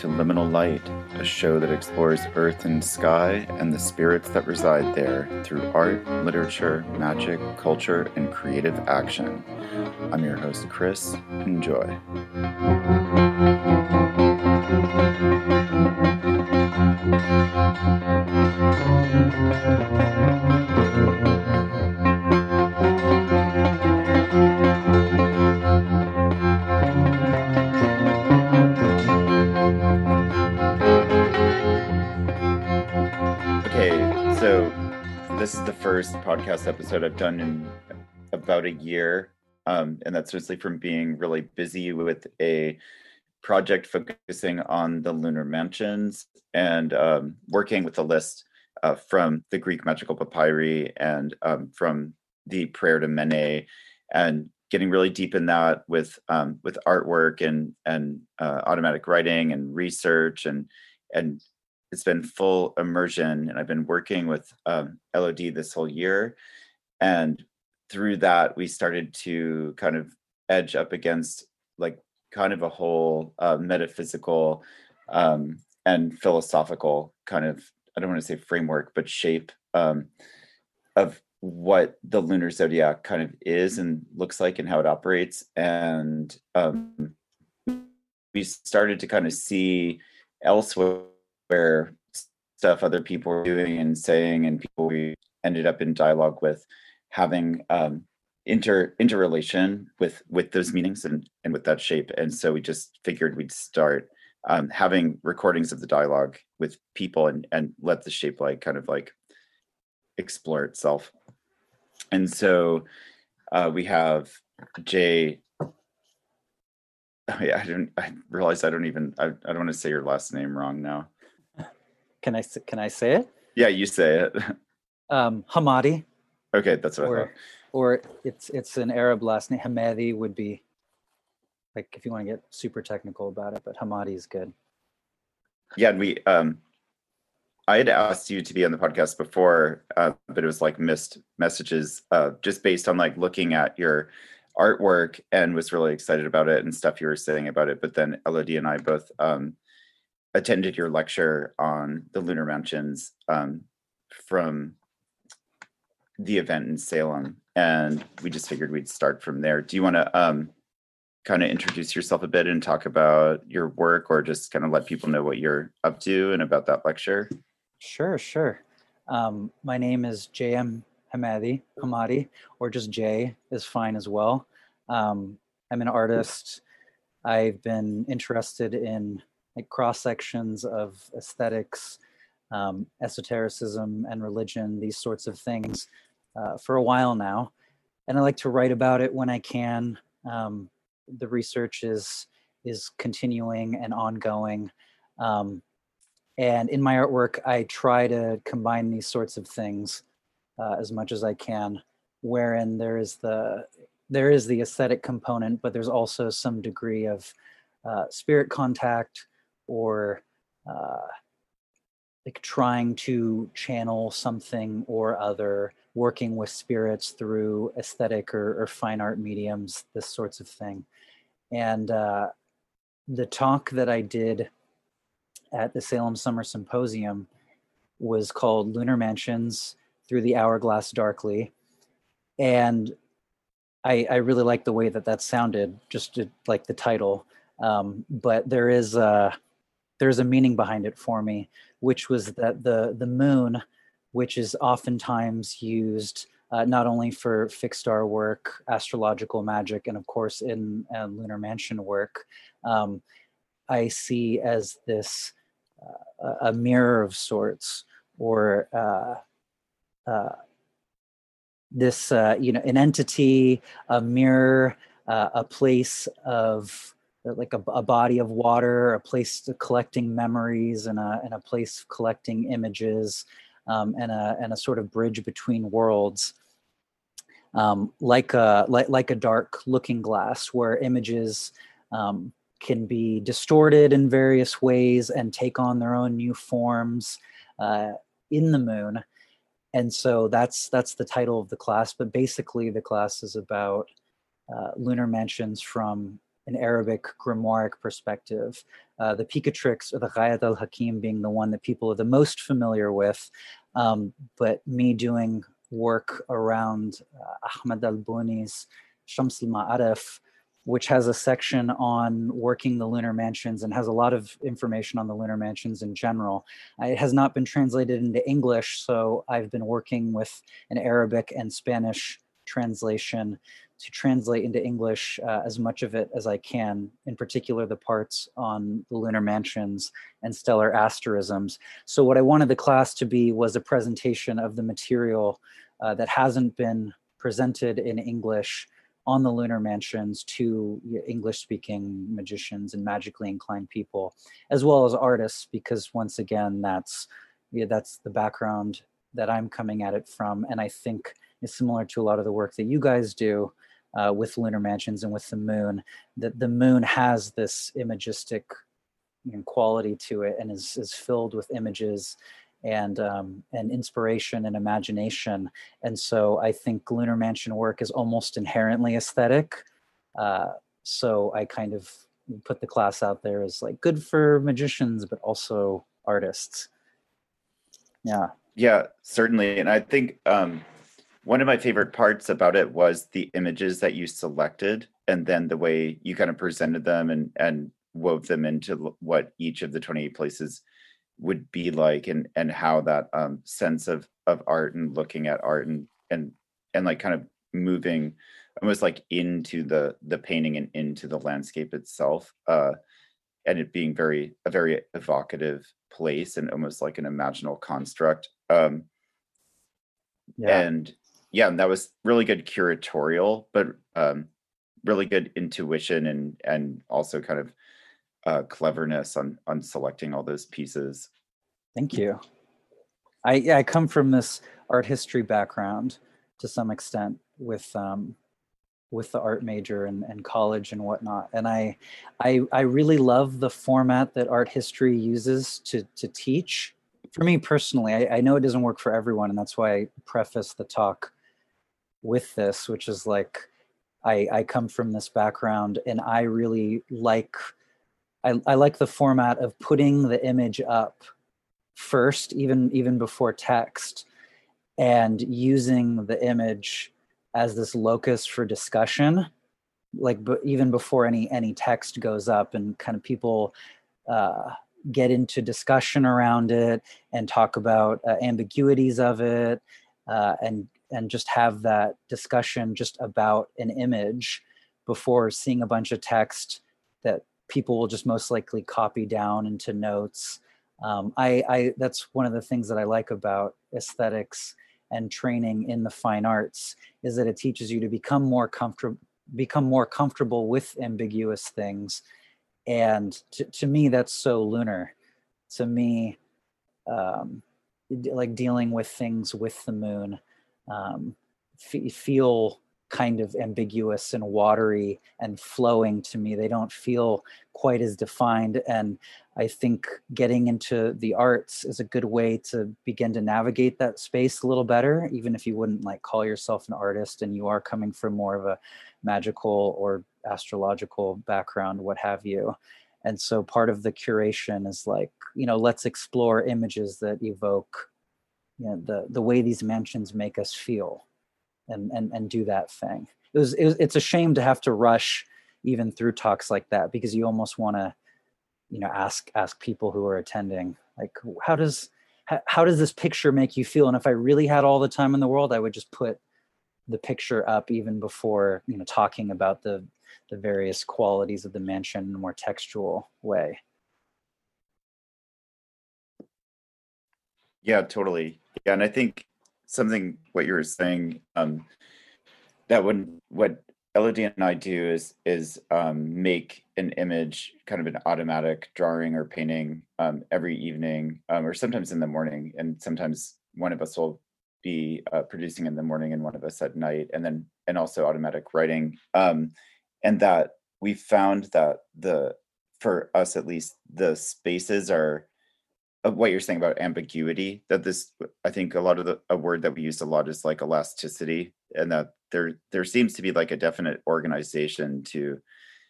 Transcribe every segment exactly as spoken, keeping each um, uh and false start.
to Liminal Light, a show that explores earth and sky and the spirits that reside there through art, literature, magic, culture, and creative action. I'm your host, Chris. Enjoy. This is the first podcast episode I've done in about a year, um, and that's mostly from being really busy with a project focusing on the lunar mansions and um, working with a list uh, from the Greek magical papyri and um, from the prayer to Mene, and getting really deep in that with um, with artwork and and uh, automatic writing and research and and. It's been full immersion, and I've been working with um, L O D this whole year. And through that, we started to kind of edge up against like kind of a whole uh, metaphysical um, and philosophical kind of, I don't want to say framework, but shape um, of what the lunar zodiac kind of is and looks like and how it operates. And um, we started to kind of see elsewhere where stuff other people were doing and saying, and people we ended up in dialogue with, having um, inter interrelation with with those meanings and and with that shape. And so we just figured we'd start um, having recordings of the dialogue with people and and let the shape like kind of like explore itself. And so uh, we have Jay. Oh yeah, I don't. I realize I don't even. I, I don't want to say your last name wrong now. Can I can I say it? Yeah, you say it. Um, Hamadi. Okay, that's what or, I thought. Or it's it's an Arab last name. Hamadi would be like if you want to get super technical about it, but Hamadi is good. Yeah, and we um, I had asked you to be on the podcast before, uh, but it was like missed messages, uh, just based on like looking at your artwork, and was really excited about it and stuff you were saying about it. But then L O D and I both um. attended your lecture on the lunar mansions um, from the event in Salem, and we just figured we'd start from there. Do you want to um, kind of introduce yourself a bit and talk about your work, or just kind of let people know what you're up to and about that lecture? Sure, sure. Um, my name is J M Hamadi, Hamadi, or just Jay is fine as well. Um, I'm an artist. I've been interested in like cross sections of aesthetics, um, esotericism, and religion, these sorts of things, uh, for a while now, and I like to write about it when I can. Um, the research is is continuing and ongoing, um, and in my artwork, I try to combine these sorts of things uh, as much as I can, wherein there is the there is the aesthetic component, but there's also some degree of uh, spirit contact, or uh, like trying to channel something or other, working with spirits through aesthetic or, or fine art mediums, this sorts of thing. And uh, the talk that I did at the Salem Summer Symposium was called Lunar Mansions Through the Hourglass Darkly. And I, I really like the way that that sounded, just to, like the title. Um, but there is a, there's a meaning behind it for me, which was that the the moon, which is oftentimes used uh, not only for fixed star work, astrological magic, and of course in uh, lunar mansion work, um, I see as this uh, a mirror of sorts, or uh, uh, this uh, you know an entity, a mirror, uh, a place of like a, a body of water, a place to collecting memories, and a and a place collecting images, um, and a and a sort of bridge between worlds, um, like a like like a dark looking glass where images um, can be distorted in various ways and take on their own new forms uh, in the moon. And so that's that's the title of the class. But basically, the class is about uh, lunar mansions from an Arabic grimoire perspective. Uh, the Picatrix or the Ghayat al-Hakim being the one that people are the most familiar with, um, but me doing work around uh, Ahmad al-Buni's Shams al-Ma'arif, which has a section on working the lunar mansions and has a lot of information on the lunar mansions in general. Uh, It has not been translated into English, so I've been working with an Arabic and Spanish translation to translate into English uh, as much of it as I can, in particular the parts on the lunar mansions and stellar asterisms. So what I wanted the class to be was a presentation of the material uh, that hasn't been presented in English on the lunar mansions to English-speaking magicians and magically inclined people, as well as artists, because once again, that's yeah, that's the background that I'm coming at it from, and I think is similar to a lot of the work that you guys do uh, with lunar mansions and with the moon. That the moon has this imagistic, you know, quality to it, and is is filled with images and um, and inspiration and imagination. And so I think lunar mansion work is almost inherently aesthetic. Uh, so I kind of put the class out there as like good for magicians, but also artists. Yeah. Yeah, certainly. And I think um, one of my favorite parts about it was the images that you selected, and then the way you kind of presented them and and wove them into what each of the twenty-eight places would be like, and and how that um, sense of of art and looking at art and and and like kind of moving almost like into the the painting and into the landscape itself, uh, and it being very a very evocative place and almost like an imaginal construct. Um, Yeah. and yeah, and that was really good curatorial, but um, really good intuition and and also kind of uh, cleverness on on selecting all those pieces. Thank you. I, yeah, I come from this art history background to some extent with um, with the art major and, and college and whatnot. And I, I, I really love the format that art history uses to, to teach. For me personally, I, I know it doesn't work for everyone, and that's why I preface the talk with this, which is like, I, I come from this background and I really like, I, I like the format of putting the image up first, even, even before text, and using the image as this locus for discussion, like but even before any any text goes up, and kind of people uh, get into discussion around it and talk about uh, ambiguities of it, uh, and and just have that discussion just about an image before seeing a bunch of text that people will just most likely copy down into notes. Um, I, I that's one of the things that I like about aesthetics and training in the fine arts, is that it teaches you to become more comfortable become more comfortable with ambiguous things. And to, to me, that's so lunar. To me, um, like dealing with things with the moon, um, f- feel kind of ambiguous and watery and flowing to me. They don't feel quite as defined. And I think getting into the arts is a good way to begin to navigate that space a little better, even if you wouldn't like call yourself an artist and you are coming from more of a magical or astrological background, what have you. And so part of the curation is like, you know, let's explore images that evoke, you know, the, the way these mansions make us feel, and, and, and do that thing. It was, it was, it's a shame to have to rush even through talks like that, because you almost want to, you know, ask, ask people who are attending, like, how does, how, how does this picture make you feel? And if I really had all the time in the world, I would just put the picture up even before, you know, talking about the, the various qualities of the mansion in a more textual way. Yeah, totally. Yeah, and I think something what you were saying, um, that when what Elodie and I do is is um, make an image, kind of an automatic drawing or painting um, every evening, um, or sometimes in the morning, and sometimes one of us will be uh, producing in the morning and one of us at night, and then and also automatic writing. Um, and that we found that the for us at least the spaces are of what you're saying about ambiguity, that this I think a lot of the a word that we use a lot is like elasticity, and that there there seems to be like a definite organization to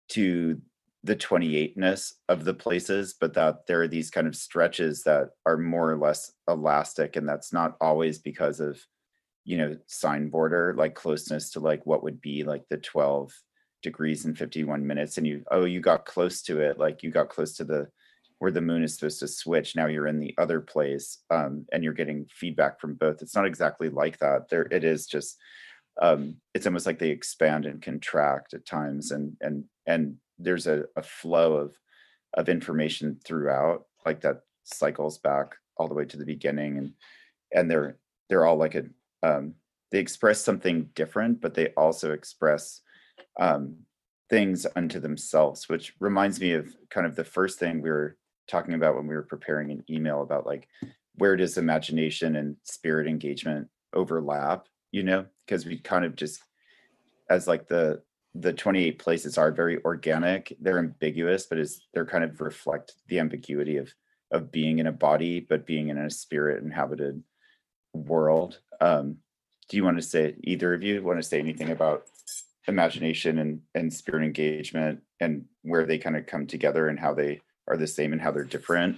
to the twenty-eight-ness of the places, but that there are these kind of stretches that are more or less elastic, and that's not always because of, you know, sign border, like closeness to like what would be like the twelve degrees and fifty-one minutes, and you, oh, you got close to it, like you got close to the where the moon is supposed to switch. Now you're in the other place, um, and you're getting feedback from both. It's not exactly like that. There, it is just, um, it's almost like they expand and contract at times, and and and there's a, a flow of of information throughout, like that cycles back all the way to the beginning, and and they're they're all like a um, they express something different, but they also express um, things unto themselves, which reminds me of kind of the first thing we were talking about when we were preparing an email about like where does imagination and spirit engagement overlap, you know, because we kind of just, as like the the twenty-eight places are very organic, they're ambiguous, but is they're kind of reflect the ambiguity of of being in a body but being in a spirit inhabited world. Um do you want to say, either of you want to say anything about imagination and and spirit engagement and where they kind of come together and how they are the same and how they're different?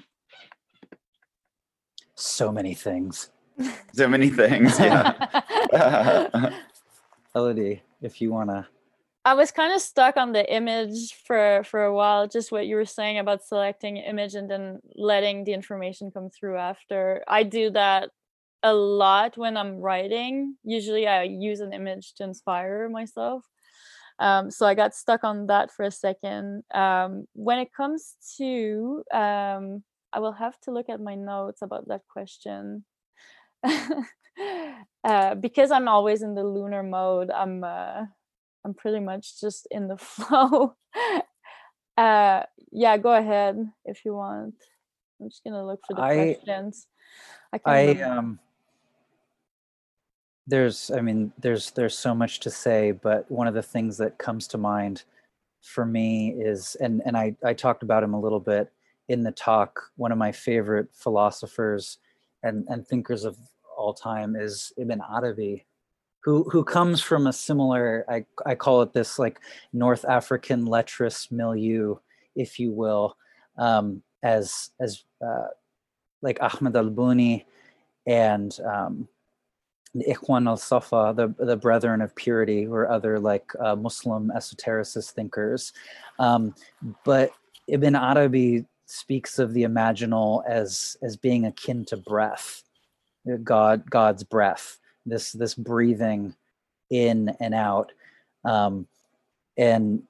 So many things. So many things, yeah. Elodie, if you want to. I was kind of stuck on the image for for a while, just what you were saying about selecting image and then letting the information come through after. I do that a lot when I'm writing. Usually I use an image to inspire myself. Um, so I got stuck on that for a second. Um, when it comes to, um, I will have to look at my notes about that question. uh, because I'm always in the lunar mode, I'm uh, I'm pretty much just in the flow. uh, yeah, go ahead if you want. I'm just gonna look for the I, questions. I, I um. There's, I mean, there's there's so much to say, but one of the things that comes to mind for me is, and and I I talked about him a little bit in the talk. One of my favorite philosophers and and thinkers of all time is Ibn Arabi, who who comes from a similar, I I call it this like North African lecherous milieu, if you will, um, as as uh, like Ahmed al-Buni and um, the Ikhwan al-Safa, the, the Brethren of Purity, or other like uh, Muslim esotericist thinkers. Um, but Ibn Arabi speaks of the imaginal as as being akin to breath, God God's breath, this this breathing in and out, um, and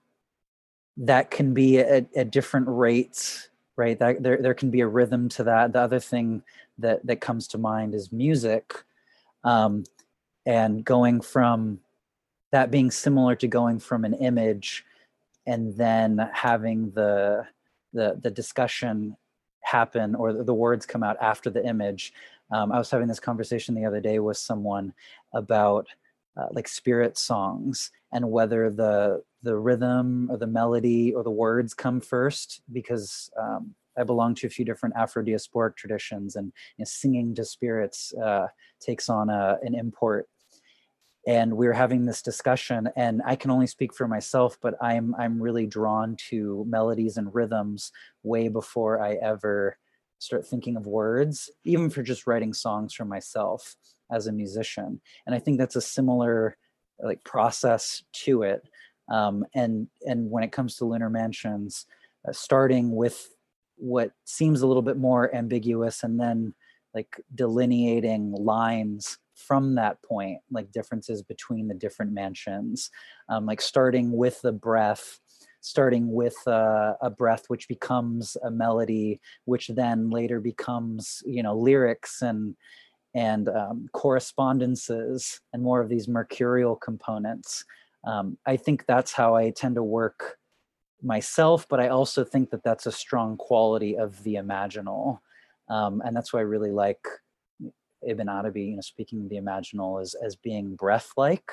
that can be at, at different rates, right? That there there can be a rhythm to that. The other thing that that comes to mind is music. Um, and going from that being similar to going from an image and then having the the the discussion happen, or the, the words come out after the image. Um, I was having this conversation the other day with someone about uh, like spirit songs and whether the the rhythm or the melody or the words come first, because um, I belong to a few different Afro-diasporic traditions, and you know, singing to spirits uh, takes on a, an import. And we were having this discussion, and I can only speak for myself, but I'm I'm really drawn to melodies and rhythms way before I ever start thinking of words, even for just writing songs for myself as a musician. And I think that's a similar like process to it. Um, and and when it comes to Lunar Mansions, uh, starting with what seems a little bit more ambiguous and then like delineating lines from that point, like differences between the different mansions, um, like starting with the breath, starting with uh, a breath which becomes a melody, which then later becomes, you know, lyrics and and um, correspondences and more of these mercurial components. Um, I think that's how I tend to work myself, but I also think that that's a strong quality of the imaginal. Um, and that's why I really like Ibn Arabi, you know, speaking of the imaginal as, as being breath-like.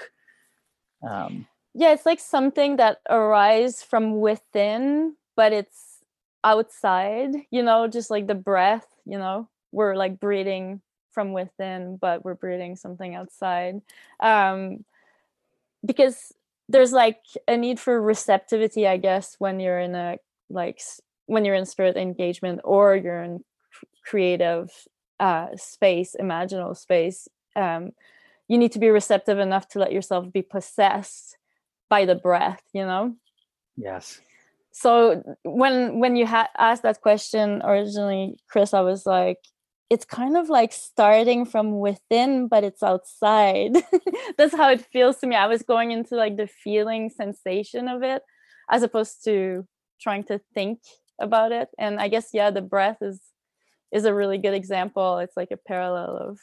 Um, yeah, it's like something that arises from within, but it's outside, you know, just like the breath, you know, we're like breathing from within, but we're breathing something outside. Um, because there's like a need for receptivity, I guess, when you're in a like when you're in spirit engagement or you're in creative uh space, imaginal space. um you need to be receptive enough to let yourself be possessed by the breath, you know. Yes. So when when you had asked that question originally, Chris, I was like, it's kind of like starting from within, but it's outside. That's how it feels to me. I was going into like the feeling sensation of it, as opposed to trying to think about it. And I guess, yeah, the breath is is a really good example. It's like a parallel of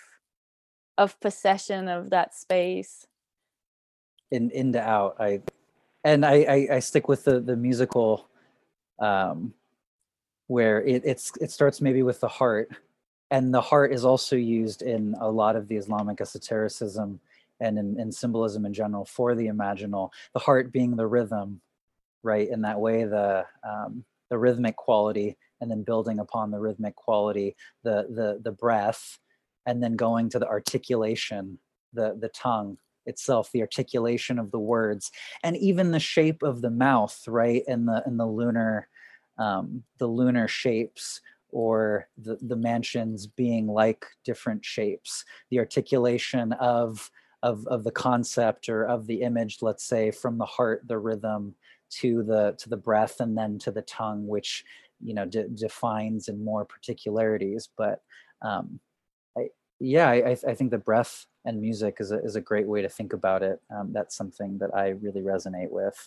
of possession of that space. In in to out. I and I, I I stick with the the musical, um, where it it's it starts maybe with the heart. And the heart is also used in a lot of the Islamic esotericism and in, in symbolism in general for the imaginal. The heart being the rhythm, right? In that way, the um, the rhythmic quality, and then building upon the rhythmic quality, the the the breath, and then going to the articulation, the the tongue itself, the articulation of the words, and even the shape of the mouth, right? And the and the lunar um, the lunar shapes, or the, the mansions being like different shapes, the articulation of, of, of the concept or of the image, let's say, from the heart, the rhythm, to the to the breath, and then to the tongue, which, you know, de- defines in more particularities. But um, I, yeah, I, I think the breath and music is a, is a great way to think about it. Um, that's something that I really resonate with.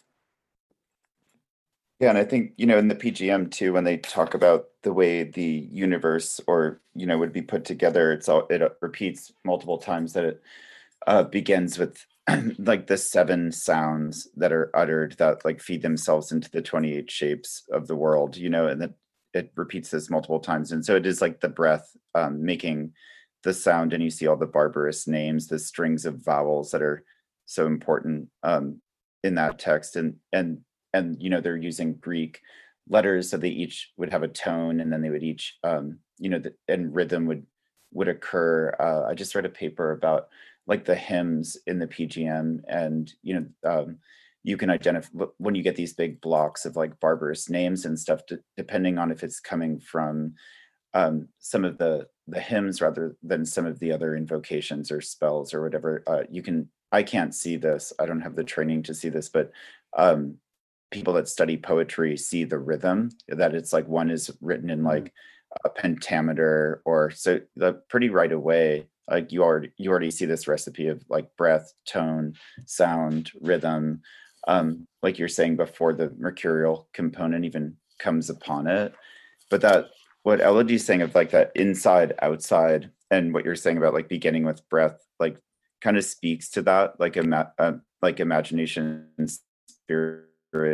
Yeah, and I think, you know, in the P G M too, when they talk about the way the universe, or, you know, would be put together, it's all, it repeats multiple times that it uh, begins with like the seven sounds that are uttered that like feed themselves into the twenty-eight shapes of the world, you know, and that it repeats this multiple times. And so it is like the breath um, making the sound, and you see all the barbarous names, the strings of vowels that are so important um, in that text. And, and, and, you know, they're using Greek letters, so they each would have a tone, and then they would each, um, you know, the, and rhythm would, would occur. Uh, I just read a paper about like the hymns in the P G M, and, you know, um, you can identify when you get these big blocks of like barbarous names and stuff, to, depending on if it's coming from um, some of the the hymns rather than some of the other invocations or spells or whatever. Uh, you can, I can't see this, I don't have the training to see this, but um, people that study poetry see the rhythm, that it's like one is written in like a pentameter, or so the pretty right away, like you already you already see this recipe of like breath, tone, sound, rhythm, um, like you're saying, before the mercurial component even comes upon it. But that, what Elodie's saying of like that inside outside, and what you're saying about like beginning with breath, like kind of speaks to that, like ima- uh, like imagination, spirit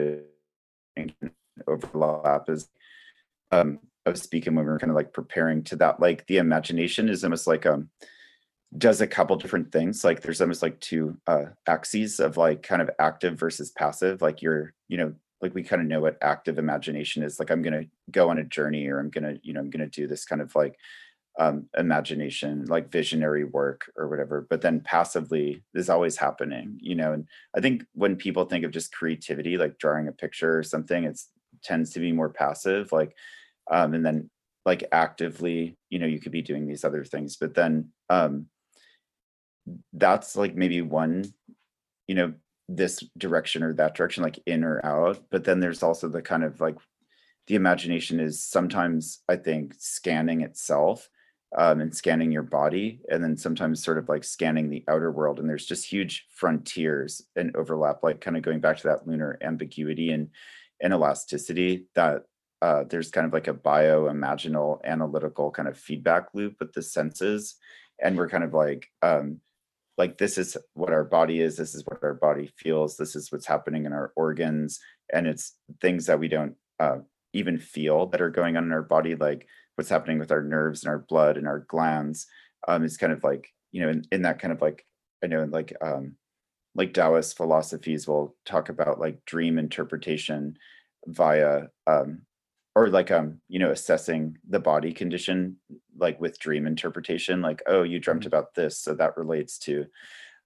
overlap is um I was speaking when we were kind of like preparing to that, like the imagination is almost like um does a couple different things. Like there's almost like two uh axes of like kind of active versus passive. Like you're, you know, like we kind of know what active imagination is. Like I'm gonna go on a journey, or I'm gonna, you know, I'm gonna do this kind of like um imagination, like visionary work or whatever. But then passively is always happening, you know. And I think when people think of just creativity, like drawing a picture or something, it's tends to be more passive. Like um and then like actively, you know, you could be doing these other things. But then um that's like maybe one, you know, this direction or that direction, like in or out. But then there's also the kind of like the imagination is sometimes, I think, scanning itself, um, and scanning your body, and then sometimes sort of like scanning the outer world. And there's just huge frontiers and overlap, like kind of going back to that lunar ambiguity and, and elasticity, that uh, there's kind of like a bio-imaginal analytical kind of feedback loop with the senses. And we're kind of like, um, like this is what our body is, this is what our body feels, this is what's happening in our organs. And it's things that we don't uh, even feel that are going on in our body, like what's happening with our nerves and our blood and our glands. Um, it's kind of like, you know, in, in that kind of like, I know like um, like Taoist philosophies will talk about like dream interpretation via um, or like um you know, assessing the body condition, like with dream interpretation, like, oh, you dreamt about this, so that relates to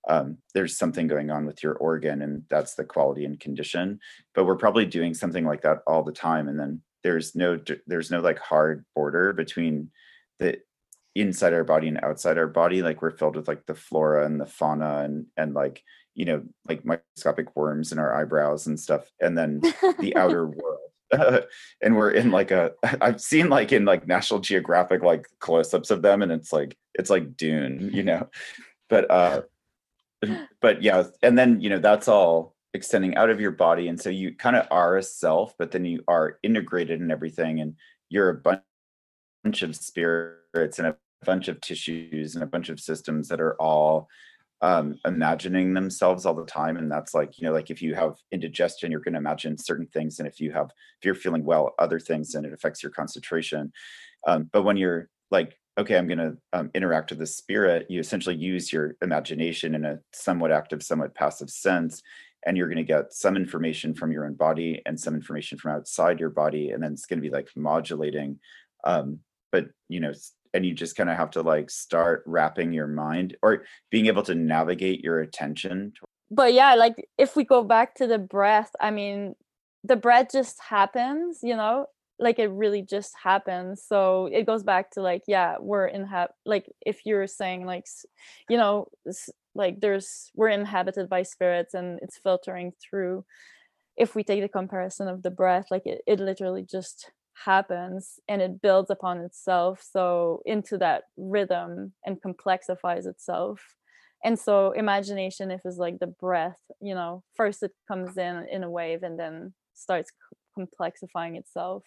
um, there's something going on with your organ, and that's the quality and condition. But we're probably doing something like that all the time, and then there's no there's no like hard border between the inside our body and outside our body. Like we're filled with like the flora and the fauna and and like, you know, like microscopic worms in our eyebrows and stuff, and then the outer world. And we're in like a I've seen like in like National Geographic like close-ups of them, and it's like it's like Dune, you know. But uh but yeah, and then, you know, that's all extending out of your body, and so you kind of are a self, but then you are integrated in everything, and you're a bunch of spirits and a bunch of tissues and a bunch of systems that are all um imagining themselves all the time. And that's like, you know, like if you have indigestion, you're going to imagine certain things, and if you have if you're feeling well, other things, and it affects your concentration. Um, but when you're like, okay, I'm going to um, interact with the spirit, you essentially use your imagination in a somewhat active, somewhat passive sense, and you're going to get some information from your own body and some information from outside your body, and then it's going to be like modulating. Um, but you know, and you just kind of have to like start wrapping your mind or being able to navigate your attention. But yeah, like if we go back to the breath, I mean, the breath just happens, you know, like it really just happens. So it goes back to like, yeah, we're in ha- like if you're saying like, you know, like there's we're inhabited by spirits and it's filtering through. If we take the comparison of the breath, like it, it literally just happens and it builds upon itself, so into that rhythm, and complexifies itself. And so imagination, if is like the breath, you know, first it comes in in a wave and then starts complexifying itself.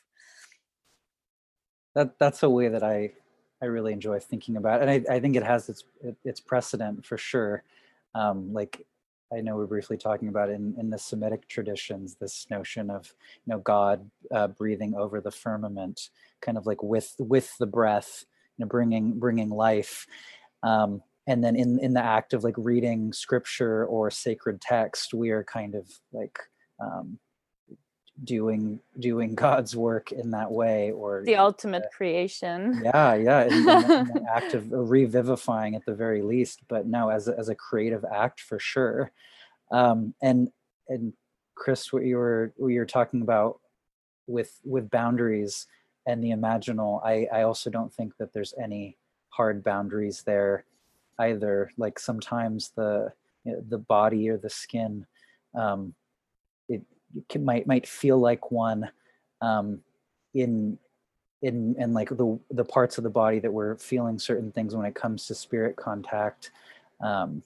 That that's a way that I I really enjoy thinking about it. And I, I think it has its its precedent for sure. Um, like I know we're briefly talking about in, in the Semitic traditions, this notion of, you know, God uh, breathing over the firmament, kind of like with with the breath, you know, bringing bringing life. Um, and then in in the act of like reading scripture or sacred text, we are kind of like um, doing doing God's work in that way, or the ultimate uh, creation. Yeah, yeah, in, in, the, in the act of revivifying at the very least, but no, as a, as a creative act for sure. Um, and and Chris, what you were what you were talking about with with boundaries and the imaginal, I I also don't think that there's any hard boundaries there either. Like sometimes the you know, the body or the skin, um, it, it can, might might feel like one um, in in and like the the parts of the body that we're feeling certain things when it comes to spirit contact. Um,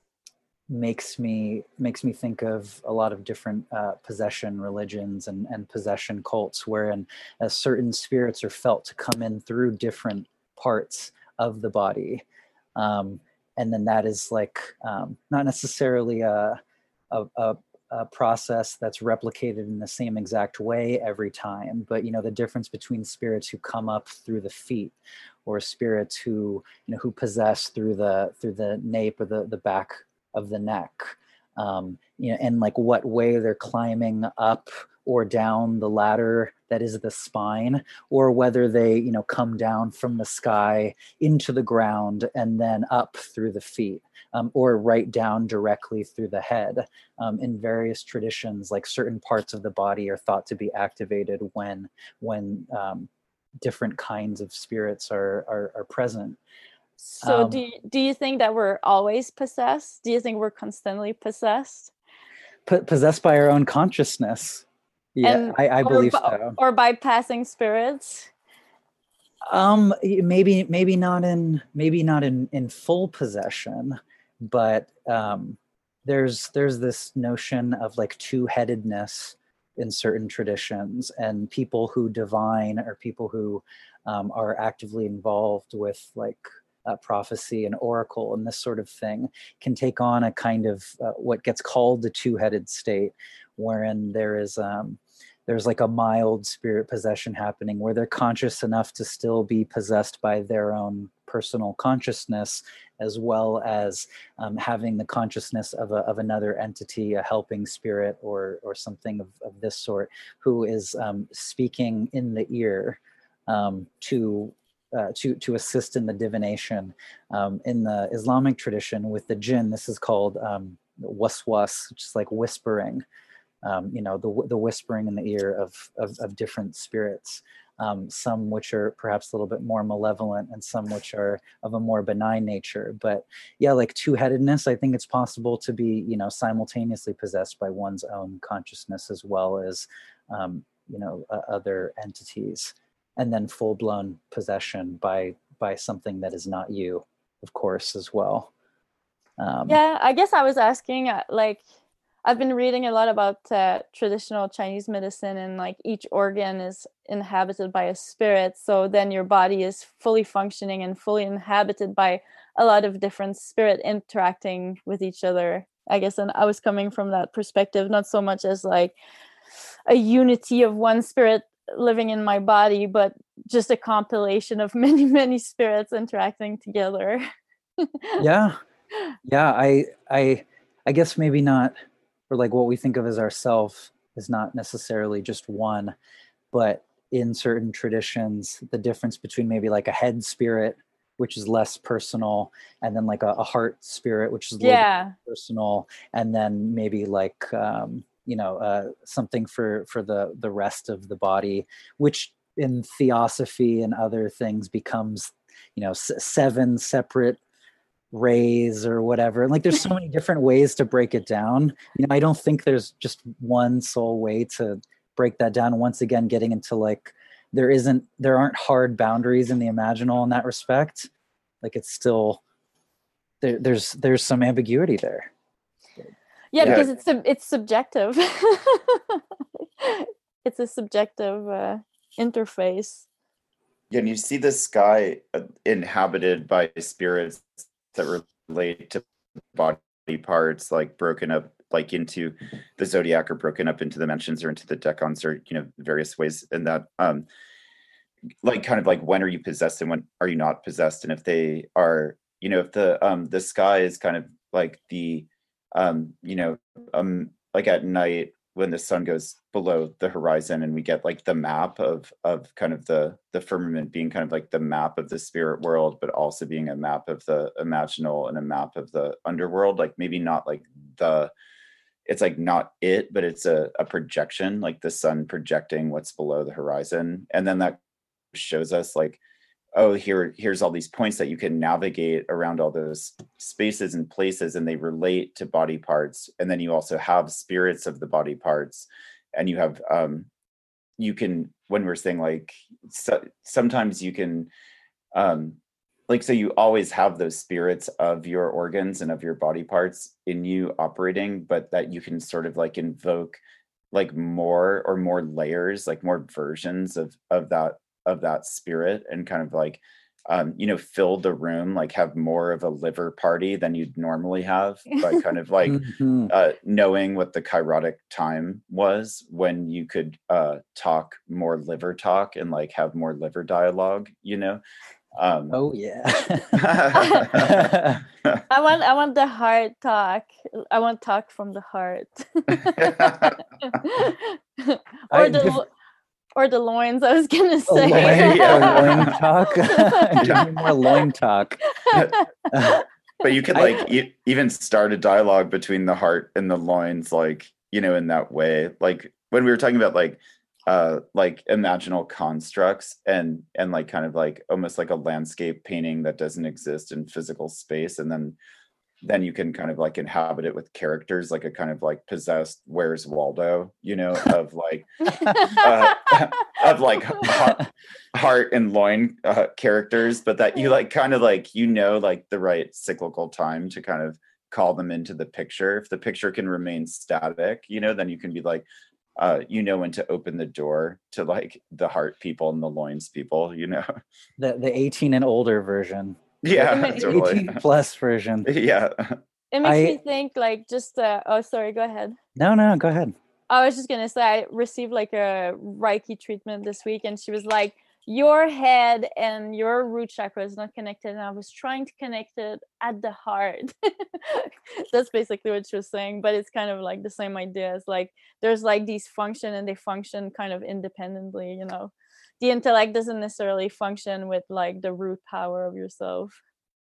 makes me makes me think of a lot of different uh, possession religions and, and possession cults, wherein uh, certain spirits are felt to come in through different parts of the body, um, and then that is like um, not necessarily a, a, a a process that's replicated in the same exact way every time, but you know, the difference between spirits who come up through the feet, or spirits who you know who possess through the through the nape or the the back of the neck, um, you know, and like what way they're climbing up or down the ladder that is the spine, or whether they, you know, come down from the sky into the ground and then up through the feet, um, or right down directly through the head. Um, in various traditions, like certain parts of the body are thought to be activated when when um, different kinds of spirits are are, are present. So Um, do you, do you think that we're always possessed? Do you think we're constantly possessed? P- possessed by our own consciousness. Yeah, and, I, I or, believe so. Or by passing spirits? Um, maybe maybe not in maybe not in, in full possession, but um, there's there's this notion of like two-headedness in certain traditions, and people who divine, or people who um, are actively involved with like uh, prophecy and oracle and this sort of thing, can take on a kind of uh, what gets called the two-headed state, wherein there is um, there's like a mild spirit possession happening where they're conscious enough to still be possessed by their own personal consciousness, as well as um, having the consciousness of a, of another entity, a helping spirit or or something of, of this sort, who is um, speaking in the ear um, to uh, to to assist in the divination. Um, in the Islamic tradition, with the jinn, this is called um, waswas, which is like whispering. Um, you know, the the whispering in the ear of of, of different spirits. Um, some which are perhaps a little bit more malevolent, and some which are of a more benign nature. But yeah, like two-headedness, I think it's possible to be, you know, simultaneously possessed by one's own consciousness as well as, um, you know, uh, other entities, and then full-blown possession by by something that is not you, of course, as well. Um, yeah, I guess I was asking, uh, like, I've been reading a lot about uh, traditional Chinese medicine, and like each organ is inhabited by a spirit. So then your body is fully functioning and fully inhabited by a lot of different spirit interacting with each other, I guess. And I was coming from that perspective, not so much as like a unity of one spirit living in my body, but just a compilation of many, many spirits interacting together. yeah, yeah. I, I, I guess maybe not. Or like what we think of as ourself is not necessarily just one, but in certain traditions, the difference between maybe like a head spirit, which is less personal, and then like a, a heart spirit, which is a little yeah. bit personal, and then maybe like um, you know uh, something for for the the rest of the body, which in theosophy and other things becomes, you know, s- seven separate rays or whatever. And like there's so many different ways to break it down. You know, I don't think there's just one sole way to break that down. Once again, getting into like there isn't there aren't hard boundaries in the imaginal in that respect. Like it's still there, there's there's some ambiguity there. Yeah, Yeah. because it's sub- it's subjective. It's a subjective uh, interface. Yeah, and you see the sky uh, inhabited by spirits that relate to body parts, like broken up, like into the zodiac, or broken up into dimensions or into the decans, or you know, various ways. And that, um, like, kind of like when are you possessed and when are you not possessed? And if they are, you know, if the um the sky is kind of like the, um, you know, um, like at night when the sun goes below the horizon, and we get like the map of of kind of the the firmament being kind of like the map of the spirit world, but also being a map of the imaginal and a map of the underworld. Like maybe not like the, it's like not it, but it's a, a projection, like the sun projecting what's below the horizon. And then that shows us like, oh, here here's all these points that you can navigate around all those spaces and places, and they relate to body parts. And then you also have spirits of the body parts, and you have um you can, when we're saying like, so, sometimes you can um like, so you always have those spirits of your organs and of your body parts in you operating, but that you can sort of like invoke like more or more layers, like more versions of of that of that spirit, and kind of like, um, you know, fill the room, like have more of a liver party than you'd normally have, by kind of like Mhm. uh, knowing what the kairotic time was when you could uh, talk more liver talk and like have more liver dialogue, you know. Um, Oh yeah. I want I want the heart talk. I want talk from the heart. or I- the diff- lo- or the loins, I was gonna A say. loin, Yeah. a loin talk. Give me more loin talk. but you could I- like e- even start a dialogue between the heart and the loins, like, you know, in that way. Like when we were talking about like uh like imaginal constructs, and and like kind of like almost like a landscape painting that doesn't exist in physical space, and then then you can kind of like inhabit it with characters, like a kind of like possessed Where's Waldo, you know, of like uh, of like heart, heart and loin uh, characters, but that you like kind of like, you know, like the right cyclical time to kind of call them into the picture. If the picture can remain static, you know, then you can be like, uh, you know, when to open the door to like the heart people and the loins people, you know. the the eighteen and older version. Yeah, makes- totally. eighteen plus version. Yeah. It makes I- me think like just uh, oh sorry, go ahead. No, no, go ahead. I was just gonna say I received like a Reiki treatment this week, and she was like, your head and your root chakra is not connected, and I was trying to connect it at the heart. That's basically what she was saying, but it's kind of like the same idea. It's like there's like these function, and they function kind of independently, you know. the intellect doesn't necessarily function with like the root power of yourself.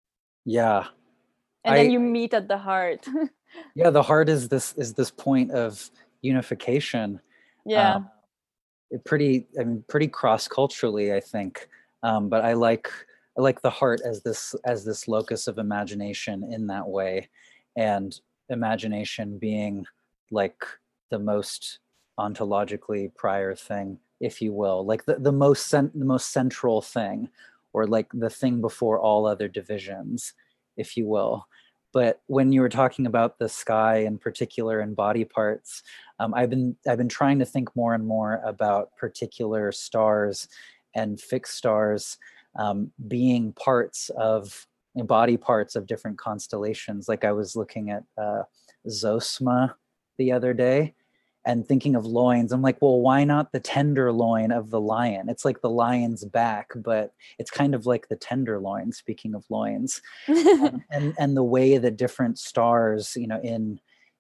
Yeah. And I, then you meet at the heart. yeah, the heart is this is this point of unification. Yeah. Um, it pretty, I mean, pretty cross-culturally, I think. Um, but I like I like the heart as this as this locus of imagination in that way, and imagination being like the most ontologically prior thing, if you will, like the, the most cent- the most central thing, or like the thing before all other divisions, if you will. But when you were talking about the sky in particular and body parts, um, I've been I've been trying to think more and more about particular stars and fixed stars um, being parts of body parts of different constellations. Like I was looking at uh, Zosma the other day and thinking of loins. I'm like, well, why not the tenderloin of the lion? It's like the lion's back, but it's kind of like the tenderloin, speaking of loins. and, and and the way that different stars, you know, in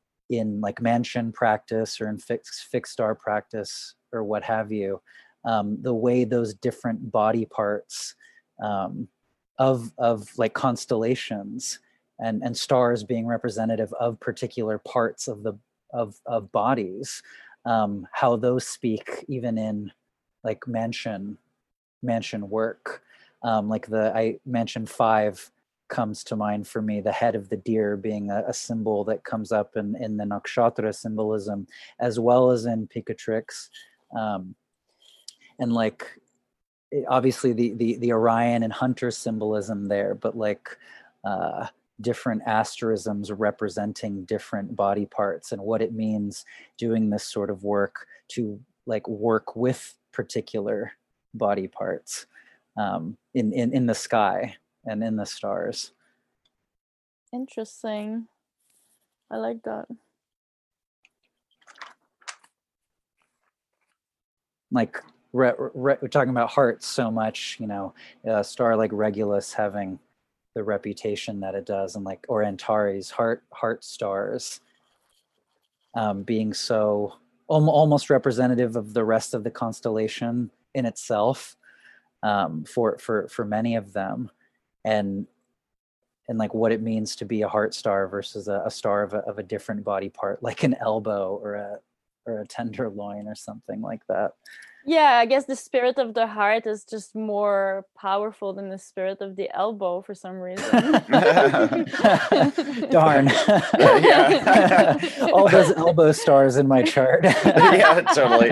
in like Mansion practice or in fixed fixed star practice or what have you, um, the way those different body parts um, of of like constellations and and stars being representative of particular parts of the of of bodies, um, how those speak even in like Mansion Mansion work, um, like the I Mansion five comes to mind for me, the head of the deer being a, a symbol that comes up in, in the nakshatra symbolism, as well as in Picatrix. Um, and like, obviously the, the, the Orion and Hunter symbolism there, but like uh, different asterisms representing different body parts and what it means doing this sort of work to like work with particular body parts um, in, in, in the sky and in the stars. Interesting. I like that. Like re, re, we're talking about hearts so much, you know, a star like Regulus having the reputation that it does, and like or Antares, heart heart stars um, being so om- almost representative of the rest of the constellation in itself um, for for for many of them, and and like what it means to be a heart star versus a, a star of a, of a different body part, like an elbow or a or a tenderloin or something like that. Yeah, I guess the spirit of the heart is just more powerful than the spirit of the elbow for some reason. Darn. Yeah. All those elbow stars in my chart. Yeah, totally.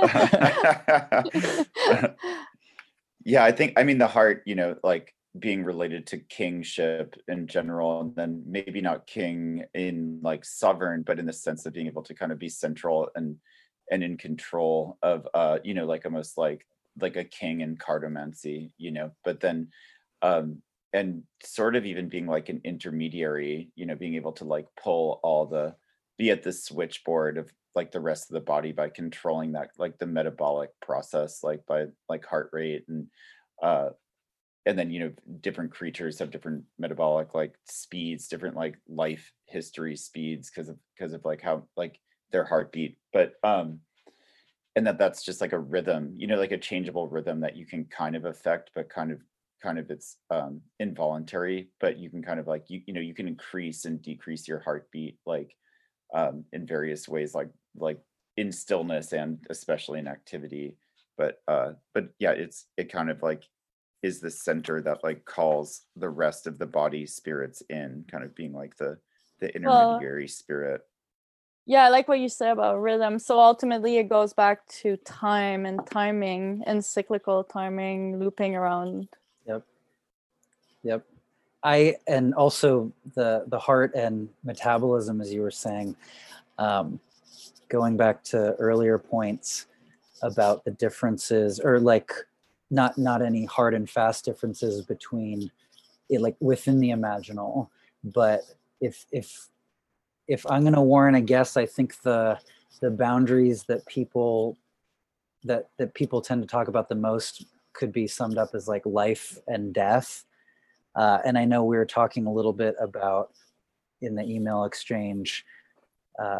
Yeah, I think, I mean, the heart, you know, like being related to kingship in general, and then maybe not king in like sovereign, but in the sense of being able to kind of be central and and in control of uh you know, like almost like like a king in cartomancy, you know, but then um and sort of even being like an intermediary, you know, being able to like pull all the be at the switchboard of like the rest of the body by controlling that, like the metabolic process, like by like heart rate and uh and then, you know, different creatures have different metabolic like speeds, different like life history speeds because of because of like how like their heartbeat, but um and that that's just like a rhythm, you know, like a changeable rhythm that you can kind of affect, but kind of kind of it's um involuntary, but you can kind of like you you know, you can increase and decrease your heartbeat like um in various ways, like like in stillness and especially in activity, but uh but yeah, it's it kind of like is the center that like calls the rest of the body spirits in, kind of being like the the Well, intermediary spirit. yeah, I like what you said about rhythm. So ultimately it goes back to time and timing and cyclical timing, looping around. Yep. Yep. I and also the the heart and metabolism, as you were saying, um, going back to earlier points about the differences, or like not not any hard and fast differences between it, like within the imaginal, but if if if I'm going to warrant a guess, I think the the boundaries that people that that people tend to talk about the most could be summed up as like life and death. Uh, and I know we were talking a little bit about in the email exchange uh,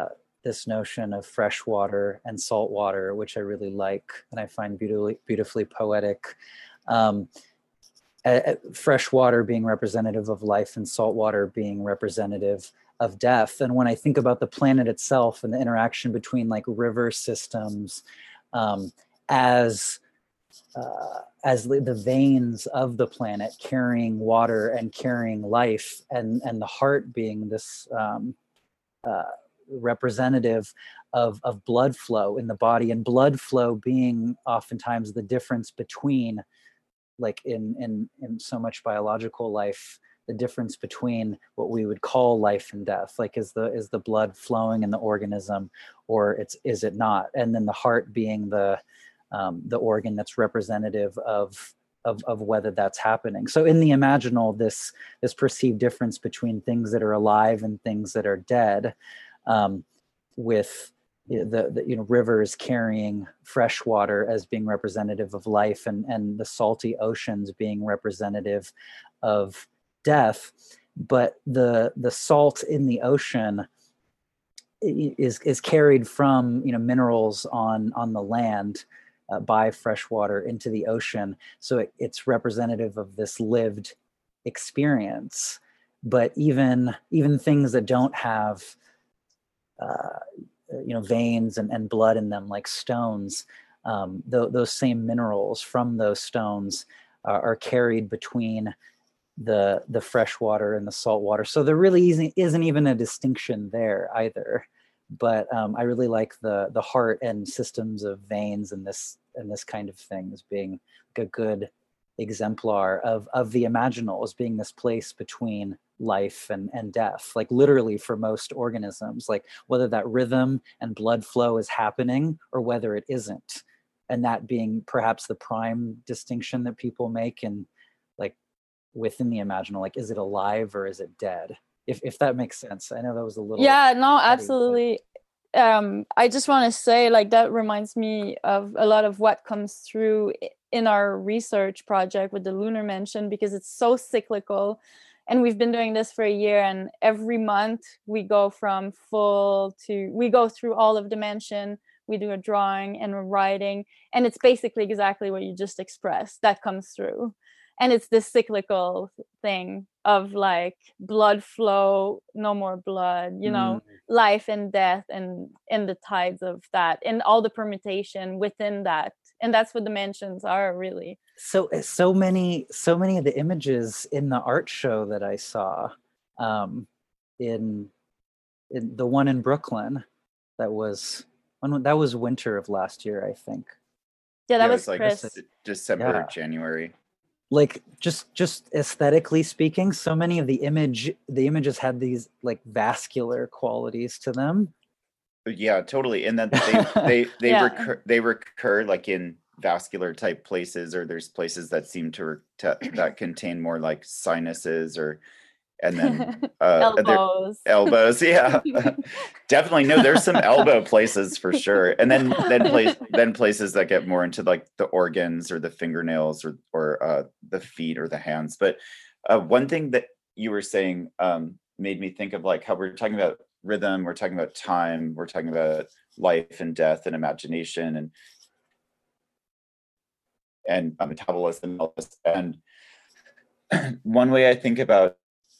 this notion of fresh water and salt water, which I really like and I find beautifully beautifully poetic. Um, uh, fresh water being representative of life and salt water being representative of death. And when I think about the planet itself and the interaction between like river systems um, as uh, as the, the veins of the planet carrying water and carrying life, and and the heart being this um, uh, representative of of blood flow in the body, and blood flow being oftentimes the difference between, like in in in so much biological life, the difference between what we would call life and death. Like, is the is the blood flowing in the organism, or it's is it not? And then the heart being the um, the organ that's representative of, of of whether that's happening. So in the imaginal, this this perceived difference between things that are alive and things that are dead, um, with the, the you know rivers carrying fresh water as being representative of life, and and the salty oceans being representative of death. But the the salt in the ocean is is carried from you know minerals on on the land uh, by fresh water into the ocean, so it, it's representative of this lived experience. But even even things that don't have uh, you know veins and, and blood in them, like stones, um, th- those same minerals from those stones uh, are carried between the the fresh water and the salt water. So there really isn't, isn't even a distinction there either. But um, I really like the the heart and systems of veins and this and this kind of thing as being like a good exemplar of of the imaginal, as being this place between life and and death, like literally for most organisms, like whether that rhythm and blood flow is happening or whether it isn't, and that being perhaps the prime distinction that people make in like within the imaginal, like is it alive or is it dead? If if that makes sense. I know that was a little yeah no petty, absolutely. um I just want to say, like, that reminds me of a lot of what comes through in our research project with the lunar mansion, because it's so cyclical, and we've been doing this for a year, and every month we go from full to we go through all of the mansion, we do a drawing and a writing, and it's basically exactly what you just expressed that comes through. And it's this cyclical thing of like blood flow, no more blood, you know, Mm. life and death, and in the tides of that, and all the permutation within that. And that's what the mansions are, really. So so many so many of the images in the art show that I saw, um, in in the one in Brooklyn, that was when that was winter of last year, I think. Yeah, that Yeah, it was was like Chris. D- December, Yeah. January. Like just just aesthetically speaking, so many of the image the images had these like vascular qualities to them. Yeah, totally. And then they they they Yeah. recur they recur like in vascular type places, or there's places that seem to, re- to that contain more like sinuses, or and then uh there- Elbows. elbows. Yeah. Definitely. No, there's some elbow places for sure. And then then place then places that get more into like the organs or the fingernails, or or uh the feet or the hands. But uh one thing that you were saying um made me think of like how we're talking about rhythm, we're talking about time, we're talking about life and death and imagination and and uh, metabolism and all this. And one way I think about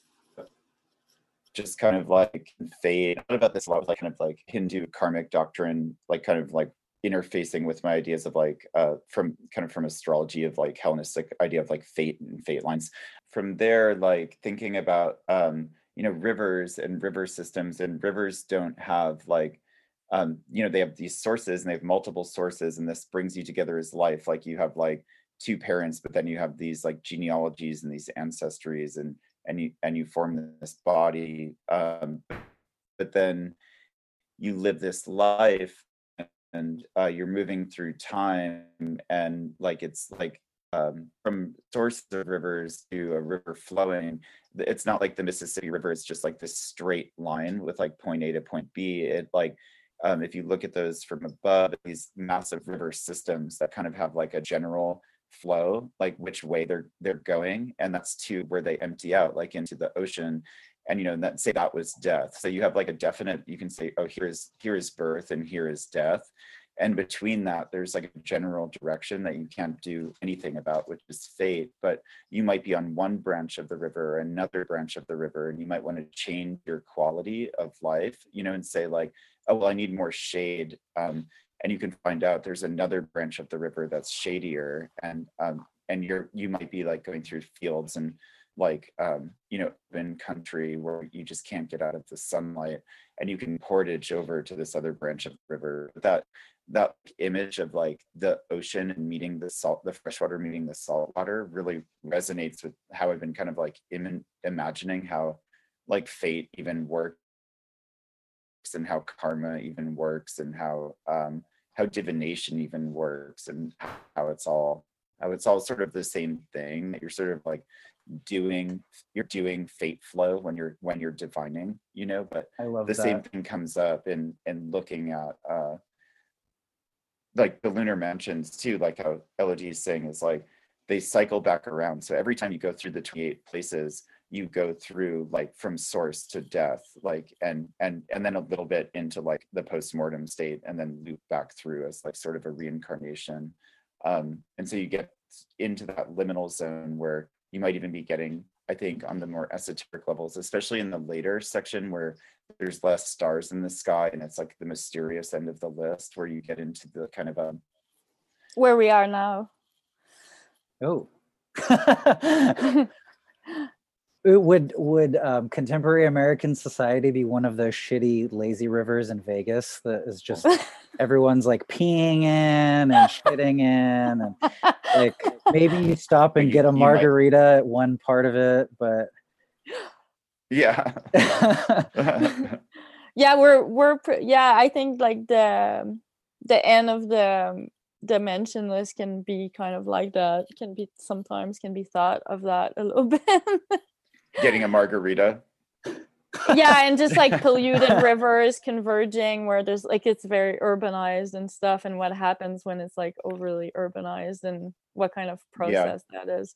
just kind of like fade, I thought about this a lot with like kind of like Hindu karmic doctrine, like kind of like interfacing with my ideas of like uh from kind of from astrology of like Hellenistic idea of like fate and fate lines. From there, like thinking about um you know rivers and river systems, and rivers don't have like um you know they have these sources and they have multiple sources, and this brings you together as life. Like you have like two parents, but then you have these like genealogies and these ancestries, and and you and you form this body, um but then you live this life, and uh, you're moving through time, and like it's like um, from source of rivers to a river flowing. It's not like the Mississippi River is just like this straight line with like point A to point B. It like um, if you look at those from above, these massive river systems that kind of have like a general flow, like which way they're they're going, and that's to where they empty out, like into the ocean. And you know, that say that was death. So you have like a definite, you can say, oh, here is here is birth and here is death. And between that, there's like a general direction that you can't do anything about, which is fate. But you might be on one branch of the river or another branch of the river, and you might want to change your quality of life, you know, and say like, oh, well, I need more shade. Um, and you can find out there's another branch of the river that's shadier. And um, and you're you might be like going through fields and like, um, you know, in country where you just can't get out of the sunlight, and you can portage over to this other branch of the river. That that image of like the ocean and meeting the salt, the freshwater meeting the saltwater, really resonates with how I've been kind of like Im- imagining how like fate even works, and how karma even works, and how um, how divination even works, and how it's all how it's all sort of the same thing. That you're sort of like doing you're doing fate flow when you're when you're divining, you know. But I love the that. same thing comes up in in looking at uh like the lunar mansions too, like how Elodie is saying, is like they cycle back around. So every time you go through the twenty-eight places, you go through like from source to death, like and and and then a little bit into like the post-mortem state, and then loop back through as like sort of a reincarnation. Um, and so you get into that liminal zone where you might even be getting, I think, on the more esoteric levels, especially in the later section where there's less stars in the sky, and it's like the mysterious end of the list, where you get into the kind of a Where we are now. Oh. It would would um, contemporary American society be one of those shitty lazy rivers in Vegas that is just everyone's like peeing in and shitting in, and like maybe you stop and You- get a you might- margarita at one part of it, but yeah. Yeah, we're we're pr- yeah, I think like the the end of the dimension list can be kind of like that. Can be sometimes can be thought of that a little bit. Getting a margarita. Yeah, and just like polluted rivers converging where there's like it's very urbanized and stuff, and what happens when it's like overly urbanized, and what kind of process that is.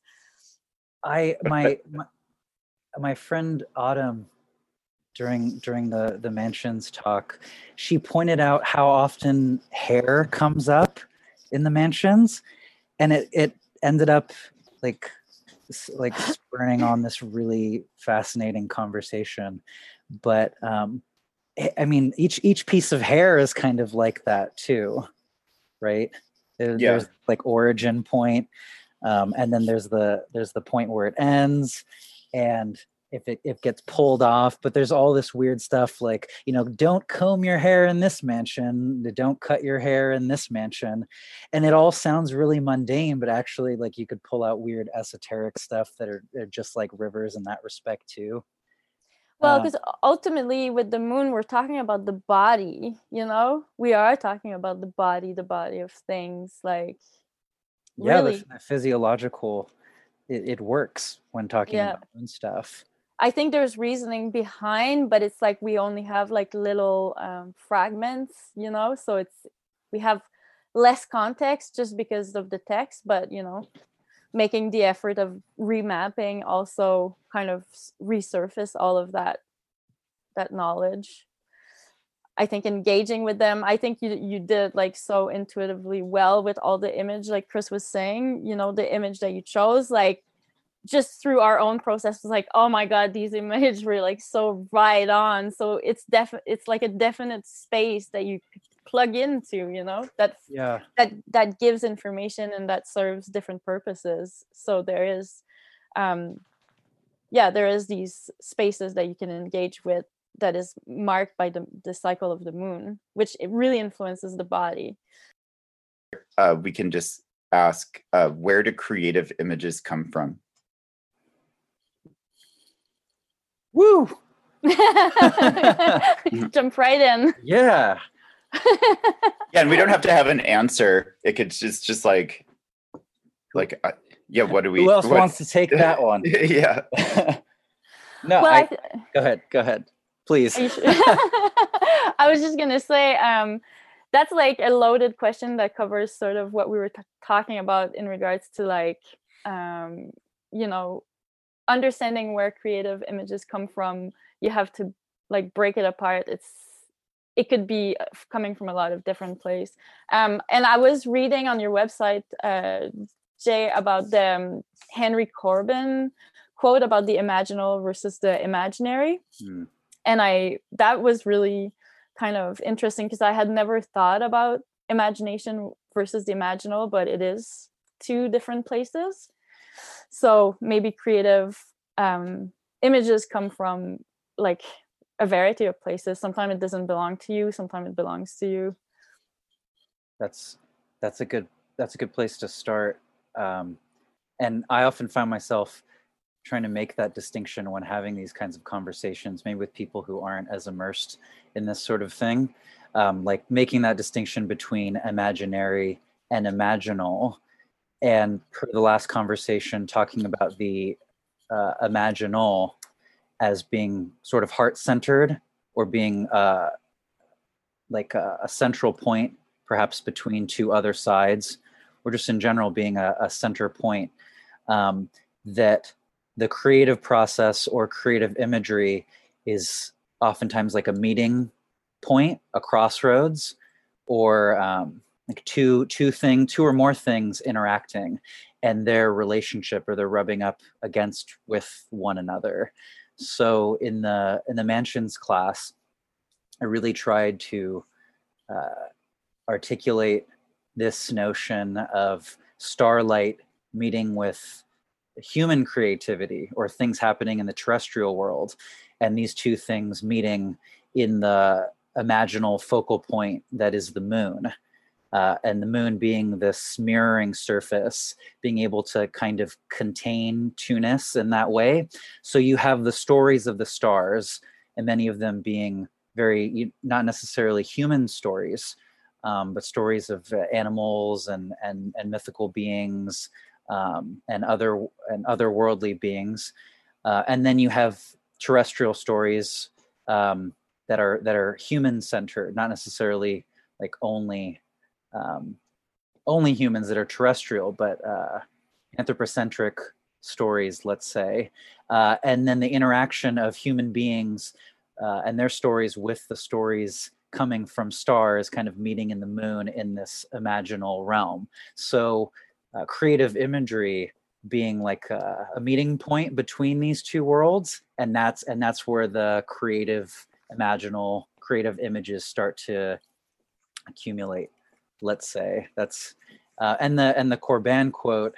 I my, my my friend Autumn during during the the mansions talk, she pointed out how often hair comes up in the mansions, and it it ended up like like spurning on this really fascinating conversation. But um I mean, each each piece of hair is kind of like that too, right? There, Yeah. There's like origin point, um, and then there's the there's the point where it ends, and if it, it gets pulled off. But there's all this weird stuff like, you know, don't comb your hair in this mansion, don't cut your hair in this mansion, and it all sounds really mundane, but actually like you could pull out weird esoteric stuff that are, are just like rivers in that respect too. Well, Um, because ultimately with the moon, we're talking about the body, you know? We are talking about the body, the body of things, like yeah, really. the, the physiological, it, it works when talking Yeah. about moon stuff. I think there's reasoning behind, but it's like we only have like little um, fragments, you know? So it's, we have less context just because of the text, but, you know, making the effort of remapping also kind of resurface all of that, that knowledge. I think engaging with them, I think you you did like so intuitively well with all the image, like Chris was saying, you know, the image that you chose, like just through our own process was like, oh my God, these images were like so right on. So it's def it's like a definite space that you plug into, you know, that Yeah. that that gives information and that serves different purposes. So there is um yeah, there is these spaces that you can engage with that is marked by the, the cycle of the moon, which it really influences the body. Uh, we can just ask, uh, where do creative images come from? Woo! Jump right in. Yeah. Yeah, and we don't have to have an answer. It could just just like, like, uh, yeah. What do we? Who else what- wants to take that one? Yeah. No, Well, I, I th- go ahead. Go ahead, please. Are you sure? I was just gonna say, um, that's like a loaded question that covers sort of what we were t- talking about in regards to like, um, you know, understanding where creative images come from. You have to like break it apart. It's it could be coming from a lot of different places. Um, and I was reading on your website, uh, Jay, about the um, Henry Corbin quote about the imaginal versus the imaginary. Mm. And I that was really kind of interesting because I had never thought about imagination versus the imaginal, but it is two different places. So maybe creative um, images come from like a variety of places. Sometimes it doesn't belong to you. Sometimes it belongs to you. That's that's a good that's a good place to start. Um, and I often find myself trying to make that distinction when having these kinds of conversations, maybe with people who aren't as immersed in this sort of thing, um, like making that distinction between imaginary and imaginal. And for the last conversation, talking about the uh, imaginal as being sort of heart-centered or being uh, like a, a central point, perhaps between two other sides, or just in general being a, a center point, um, that the creative process or creative imagery is oftentimes like a meeting point, a crossroads, or um, like two two thing, two or more things interacting, and their relationship or they're rubbing up against with one another. So in the in the Mansions class, I really tried to uh, articulate this notion of starlight meeting with human creativity or things happening in the terrestrial world, and these two things meeting in the imaginal focal point that is the moon. Uh, and the moon being this mirroring surface, being able to kind of contain two-ness in that way. So you have the stories of the stars, and many of them being very, not necessarily human stories, um, but stories of uh, animals and, and, and mythical beings, um, and other and otherworldly beings. Uh, and then you have terrestrial stories um, that are that are human-centered, not necessarily like only Um, only humans that are terrestrial, but uh, anthropocentric stories, let's say. Uh, and then the interaction of human beings uh, and their stories with the stories coming from stars kind of meeting in the moon in this imaginal realm. So uh, creative imagery being like a, a meeting point between these two worlds, and that's and that's where the creative imaginal creative images start to accumulate, let's say. That's uh, and the and the Corbin quote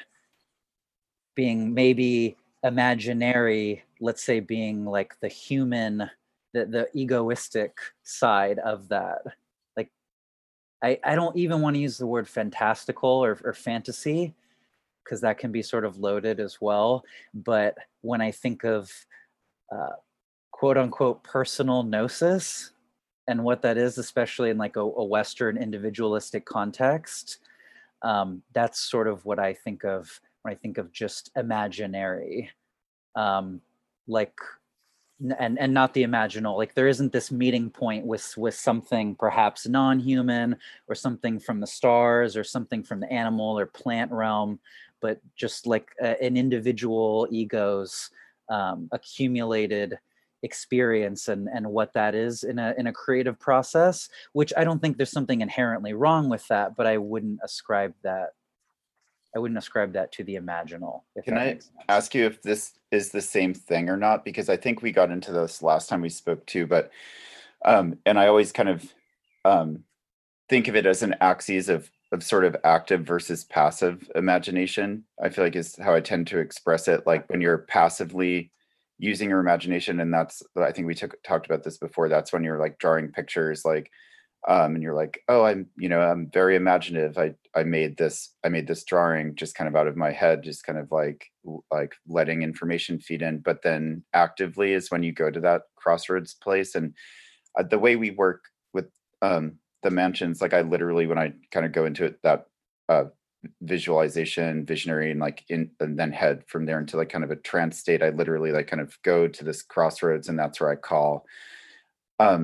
being maybe imaginary, let's say, being like the human, the, the egoistic side of that. Like I, I don't even want to use the word fantastical or, or fantasy, because that can be sort of loaded as well. But when I think of uh, quote unquote personal gnosis, and what that is, especially in like a, a Western individualistic context, um, that's sort of what I think of when I think of just imaginary, um, like, and and not the imaginal. Like there isn't this meeting point with with something perhaps non-human or something from the stars or something from the animal or plant realm, but just like a, an individual ego's um, accumulated experience and and what that is in a in a creative process, which I don't think there's something inherently wrong with that, but I wouldn't ascribe that I wouldn't ascribe that to the imaginal. If Can that I makes sense. ask you if this is the same thing or not? Because I think we got into this last time we spoke too, but um and I always kind of um think of it as an axis of of sort of active versus passive imagination. I feel like is how I tend to express it. Like when you're passively using your imagination, and that's, I think we took talked about this before, that's when you're like drawing pictures, like um and you're like, oh, I'm, you know, I'm very imaginative. I I made this I made this drawing just kind of out of my head, just kind of like like letting information feed in. But then actively is when you go to that crossroads place. And uh, the way we work with um the Mansions, like I literally, when I kind of go into it, that uh visualization, visionary, and like in, and then head from there into like kind of a trance state, I literally like kind of go to this crossroads, and that's where I call. Um,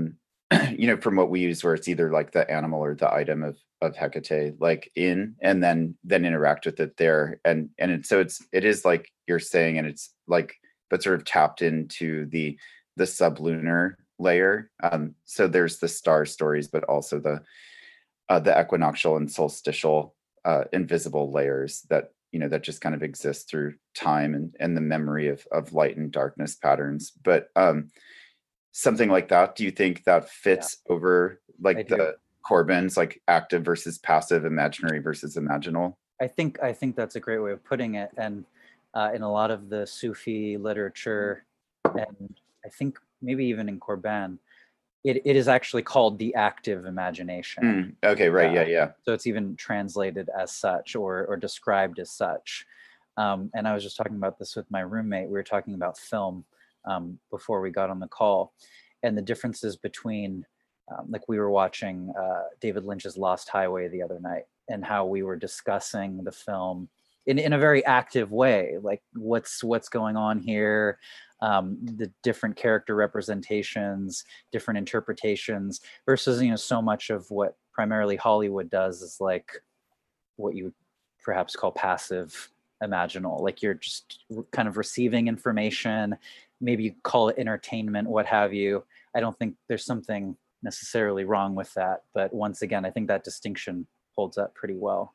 you know, from what we use, where it's either like the animal or the item of of Hecate, like in, and then then interact with it there, and and it, so it's it is like you're saying, and it's like, but sort of tapped into the the sublunar layer. Um, so there's the star stories, but also the uh, the equinoctial and solstitial uh, invisible layers that, you know, that just kind of exist through time and and the memory of of light and darkness patterns. But um, something like that, do you think that fits yeah. over like I the do. Corbin's like active versus passive, imaginary versus imaginal? I think I think that's a great way of putting it. And uh, in a lot of the Sufi literature, and I think maybe even in Corbin, it, it is actually called the active imagination. Mm, okay, right, uh, yeah, yeah. So it's even translated as such, or or described as such. Um, and I was just talking about this with my roommate. We were talking about film um, before we got on the call, and the differences between, um, like we were watching uh, David Lynch's Lost Highway the other night, and how we were discussing the film in, in a very active way, like what's what's going on here, um, the different character representations, different interpretations, versus, you know, so much of what primarily Hollywood does is like what you would perhaps call passive imaginal, like you're just kind of receiving information, maybe you call it entertainment, what have you. I don't think there's something necessarily wrong with that, but once again, I think that distinction holds up pretty well.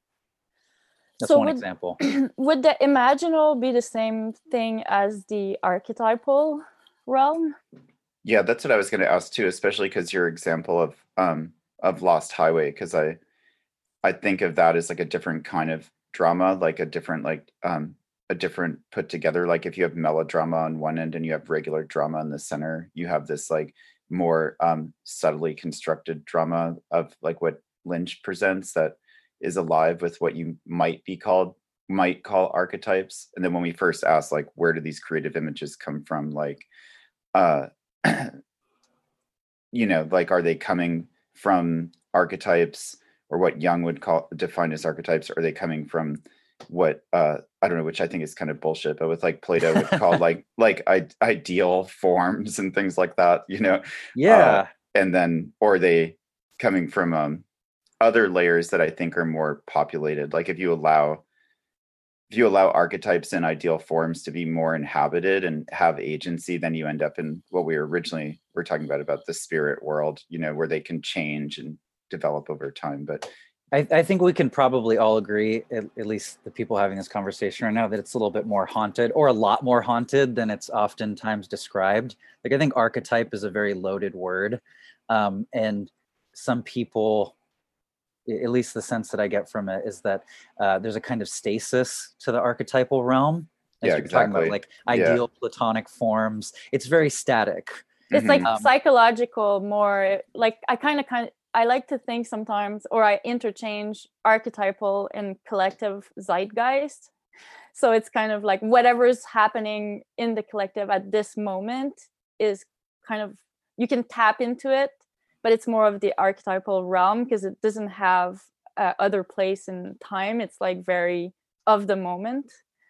That's so one would, example. Would the imaginal be the same thing as the archetypal realm? Yeah, that's what I was going to ask too, especially because your example of um of Lost Highway, because I I think of that as like a different kind of drama, like a different like um a different put together. Like if you have melodrama on one end and you have regular drama in the center, you have this like more um subtly constructed drama of like what Lynch presents that is alive with what you might be called might call archetypes. And then when we first asked like where do these creative images come from, like uh you know, like are they coming from archetypes, or what Jung would call define as archetypes, or are they coming from what uh I don't know, which I think is kind of bullshit, but with like Plato would call like like I- ideal forms and things like that, you know? Yeah. Uh, and then, or are they coming from um other layers that I think are more populated? Like if you allow if you allow archetypes and ideal forms to be more inhabited and have agency, then you end up in what we originally were talking about, about the spirit world, you know, where they can change and develop over time. But I, I think we can probably all agree, at, at least the people having this conversation right now, that it's a little bit more haunted, or a lot more haunted than it's oftentimes described. Like I think archetype is a very loaded word. Um, and some people, at least the sense that I get from it, is that uh, there's a kind of stasis to the archetypal realm. As yeah, you're exactly. talking about, like ideal yeah. platonic forms. It's very static. It's mm-hmm. like um, psychological, more like I kind of kind of I like to think sometimes, or I interchange archetypal and collective zeitgeist. So it's kind of like whatever's happening in the collective at this moment is kind of, you can tap into it, but it's more of the archetypal realm because it doesn't have uh, other place in time. It's like very of the moment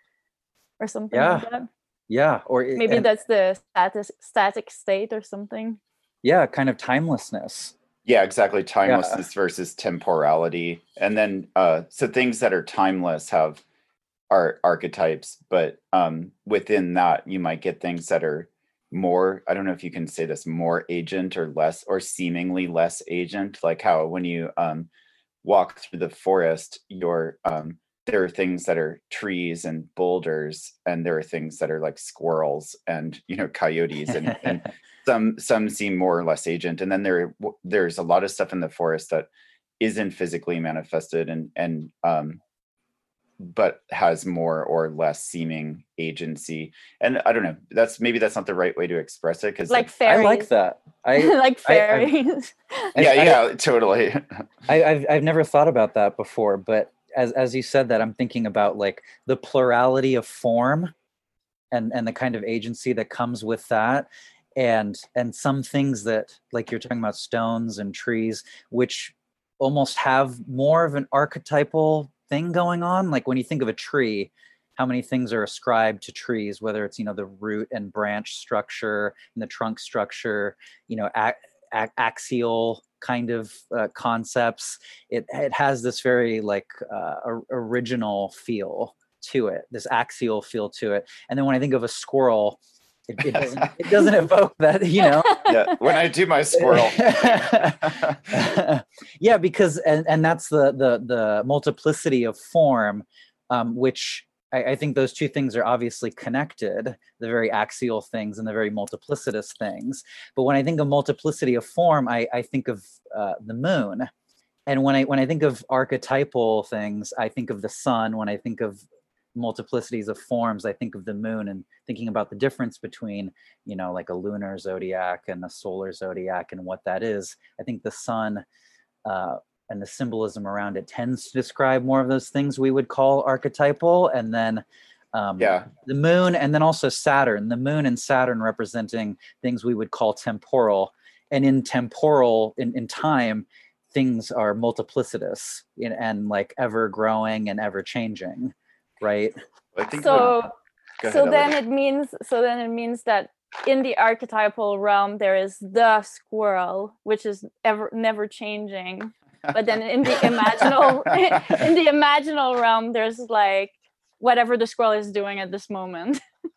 or something yeah. like that. Yeah. Or maybe and, that's the status, static state or something. Yeah. Kind of timelessness. Yeah, exactly. Timelessness yeah. versus temporality. And then, uh, so things that are timeless have are archetypes, but um, within that, you might get things that are more, I don't know if you can say this, more agent or less, or seemingly less agent, like how when you um, walk through the forest, you're, um, there are things that are trees and boulders, and there are things that are like squirrels and, you know, coyotes, and, and some some seem more or less agent. And then there there's a lot of stuff in the forest that isn't physically manifested and and um, but has more or less seeming agency. And I don't know, that's maybe that's not the right way to express it, because like fairies. I like that. I like fairies. I, I, yeah, I, yeah, I, totally. I, I've I've never thought about that before, but as as you said that, I'm thinking about like the plurality of form and and the kind of agency that comes with that. And and some things that, like you're talking about stones and trees, which almost have more of an archetypal thing going on. Like when you think of a tree, how many things are ascribed to trees, whether it's, you know, the root and branch structure and the trunk structure, you know, ac- a- axial kind of uh, concepts. It it has this very like uh, or- original feel to it, this axial feel to it. And then when I think of a squirrel, it, it doesn't it doesn't evoke that, you know. Yeah, when I do my squirrel. Yeah, because and, and that's the the the multiplicity of form, um, which I, I think those two things are obviously connected, the very axial things and the very multiplicitous things. But when I think of multiplicity of form, I, I think of uh, the moon. And when I when I think of archetypal things, I think of the sun. When I think of multiplicities of forms, I think of the moon, and thinking about the difference between, you know, like a lunar zodiac and a solar zodiac and what that is. I think the sun uh, and the symbolism around it tends to describe more of those things we would call archetypal. And then um, Yeah. the moon, and then also Saturn, the moon and Saturn representing things we would call temporal. And in temporal, in, in time, things are multiplicitous and, and like ever growing and ever changing. Right. I think So, Go so ahead, then Elodie. it means, so then it means that in the archetypal realm there is the squirrel, which is ever never changing. But then in the imaginal, in the imaginal realm, there's like whatever the squirrel is doing at this moment.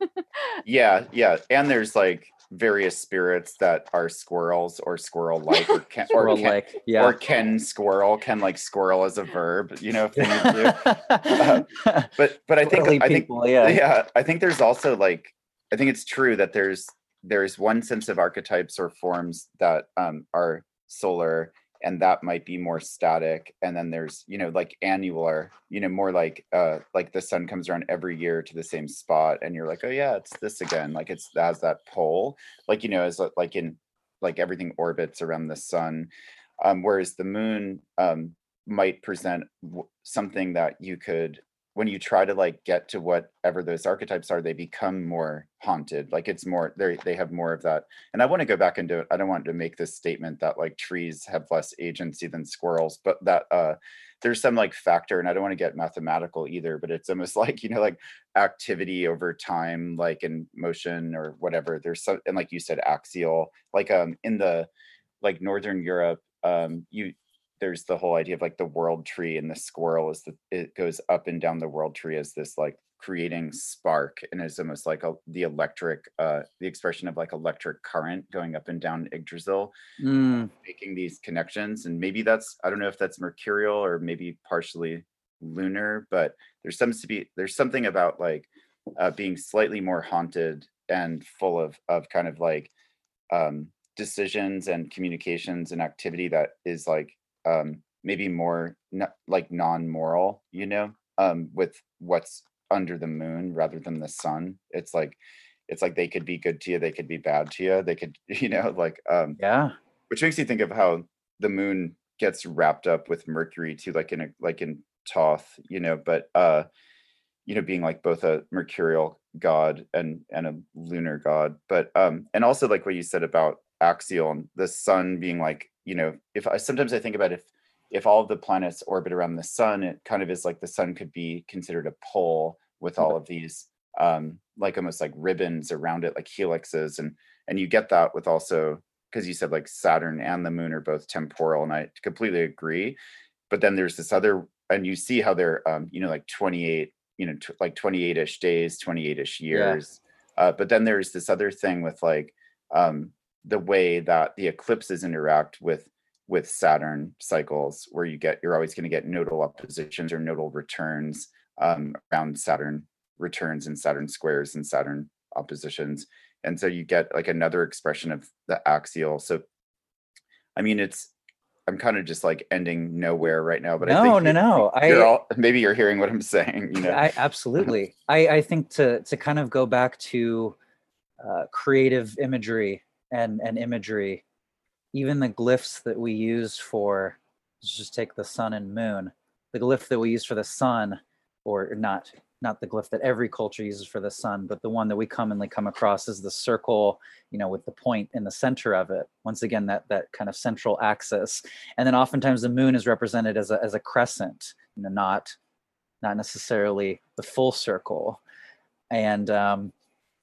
Yeah, yeah. And there's like various spirits that are squirrels or squirrel-like or can, or Squirrel can, like, yeah. or can squirrel, can like squirrel as a verb, you know, if they need to. Uh, but but I think Squirrely I think people, yeah. yeah, I think there's also like I think it's true that there's there's one sense of archetypes or forms that um, are solar, and that might be more static. And then there's, you know, like annular, you know, more like uh like the sun comes around every year to the same spot, and you're like, oh yeah, it's this again. Like it's it has that pole, like, you know, as like in like everything orbits around the sun. Um, whereas the moon um might present w- something that you could, when you try to like get to whatever those archetypes are, they become more haunted. Like it's more, they they have more of that. And I want to go back into it. I don't want to make this statement that like trees have less agency than squirrels, but that uh there's some like factor, and I don't want to get mathematical either, but it's almost like, you know, like activity over time, like in motion or whatever. There's some, and like you said, axial, like um in the like Northern Europe, um, you there's the whole idea of like the world tree, and the squirrel is the, it goes up and down the world tree as this like creating spark, and it's almost like a, the electric uh the expression of like electric current going up and down Yggdrasil, Mm, making these connections. And maybe that's, I don't know if that's mercurial or maybe partially lunar, but there's some to be there's something about like uh being slightly more haunted and full of of kind of like um decisions and communications and activity that is like um maybe more n- like non-moral, you know, um with what's under the moon rather than the sun. It's like it's like they could be good to you, they could be bad to you, they could you know, like um yeah. which makes you think of how the moon gets wrapped up with Mercury too, like in a like in Thoth, you know, but uh you know, being like both a mercurial god and and a lunar god. But um and also like what you said about axial and the sun being like, you know, if I sometimes I think about if if all of the planets orbit around the sun, it kind of is like the sun could be considered a pole with all of these um like almost like ribbons around it, like helixes. and and you get that with also, because you said like Saturn and the moon are both temporal, and I completely agree. But then there's this other, and you see how they're um you know, like twenty-eight, you know, t- like twenty-eight-ish days, twenty-eight-ish Yeah. years. Uh, but then there's this other thing with like um, the way that the eclipses interact with with Saturn cycles, where you get, you're always going to get nodal oppositions or nodal returns um, around Saturn returns and Saturn squares and Saturn oppositions. And so you get like another expression of the axial. So, I mean, it's, I'm kind of just like ending nowhere right now, but I No, think no, you, no. you're I, all, maybe you're hearing what I'm saying, you know? I absolutely. I, I think to to kind of go back to uh, creative imagery and and imagery, even the glyphs that we use for, let's just take the sun and moon, the glyph that we use for the sun, or not not the glyph that every culture uses for the sun, but the one that we commonly come across is the circle, you know, with the point in the center of it. Once again, that that kind of central axis. And then oftentimes the moon is represented as a as a crescent, you know, not not necessarily the full circle. And um,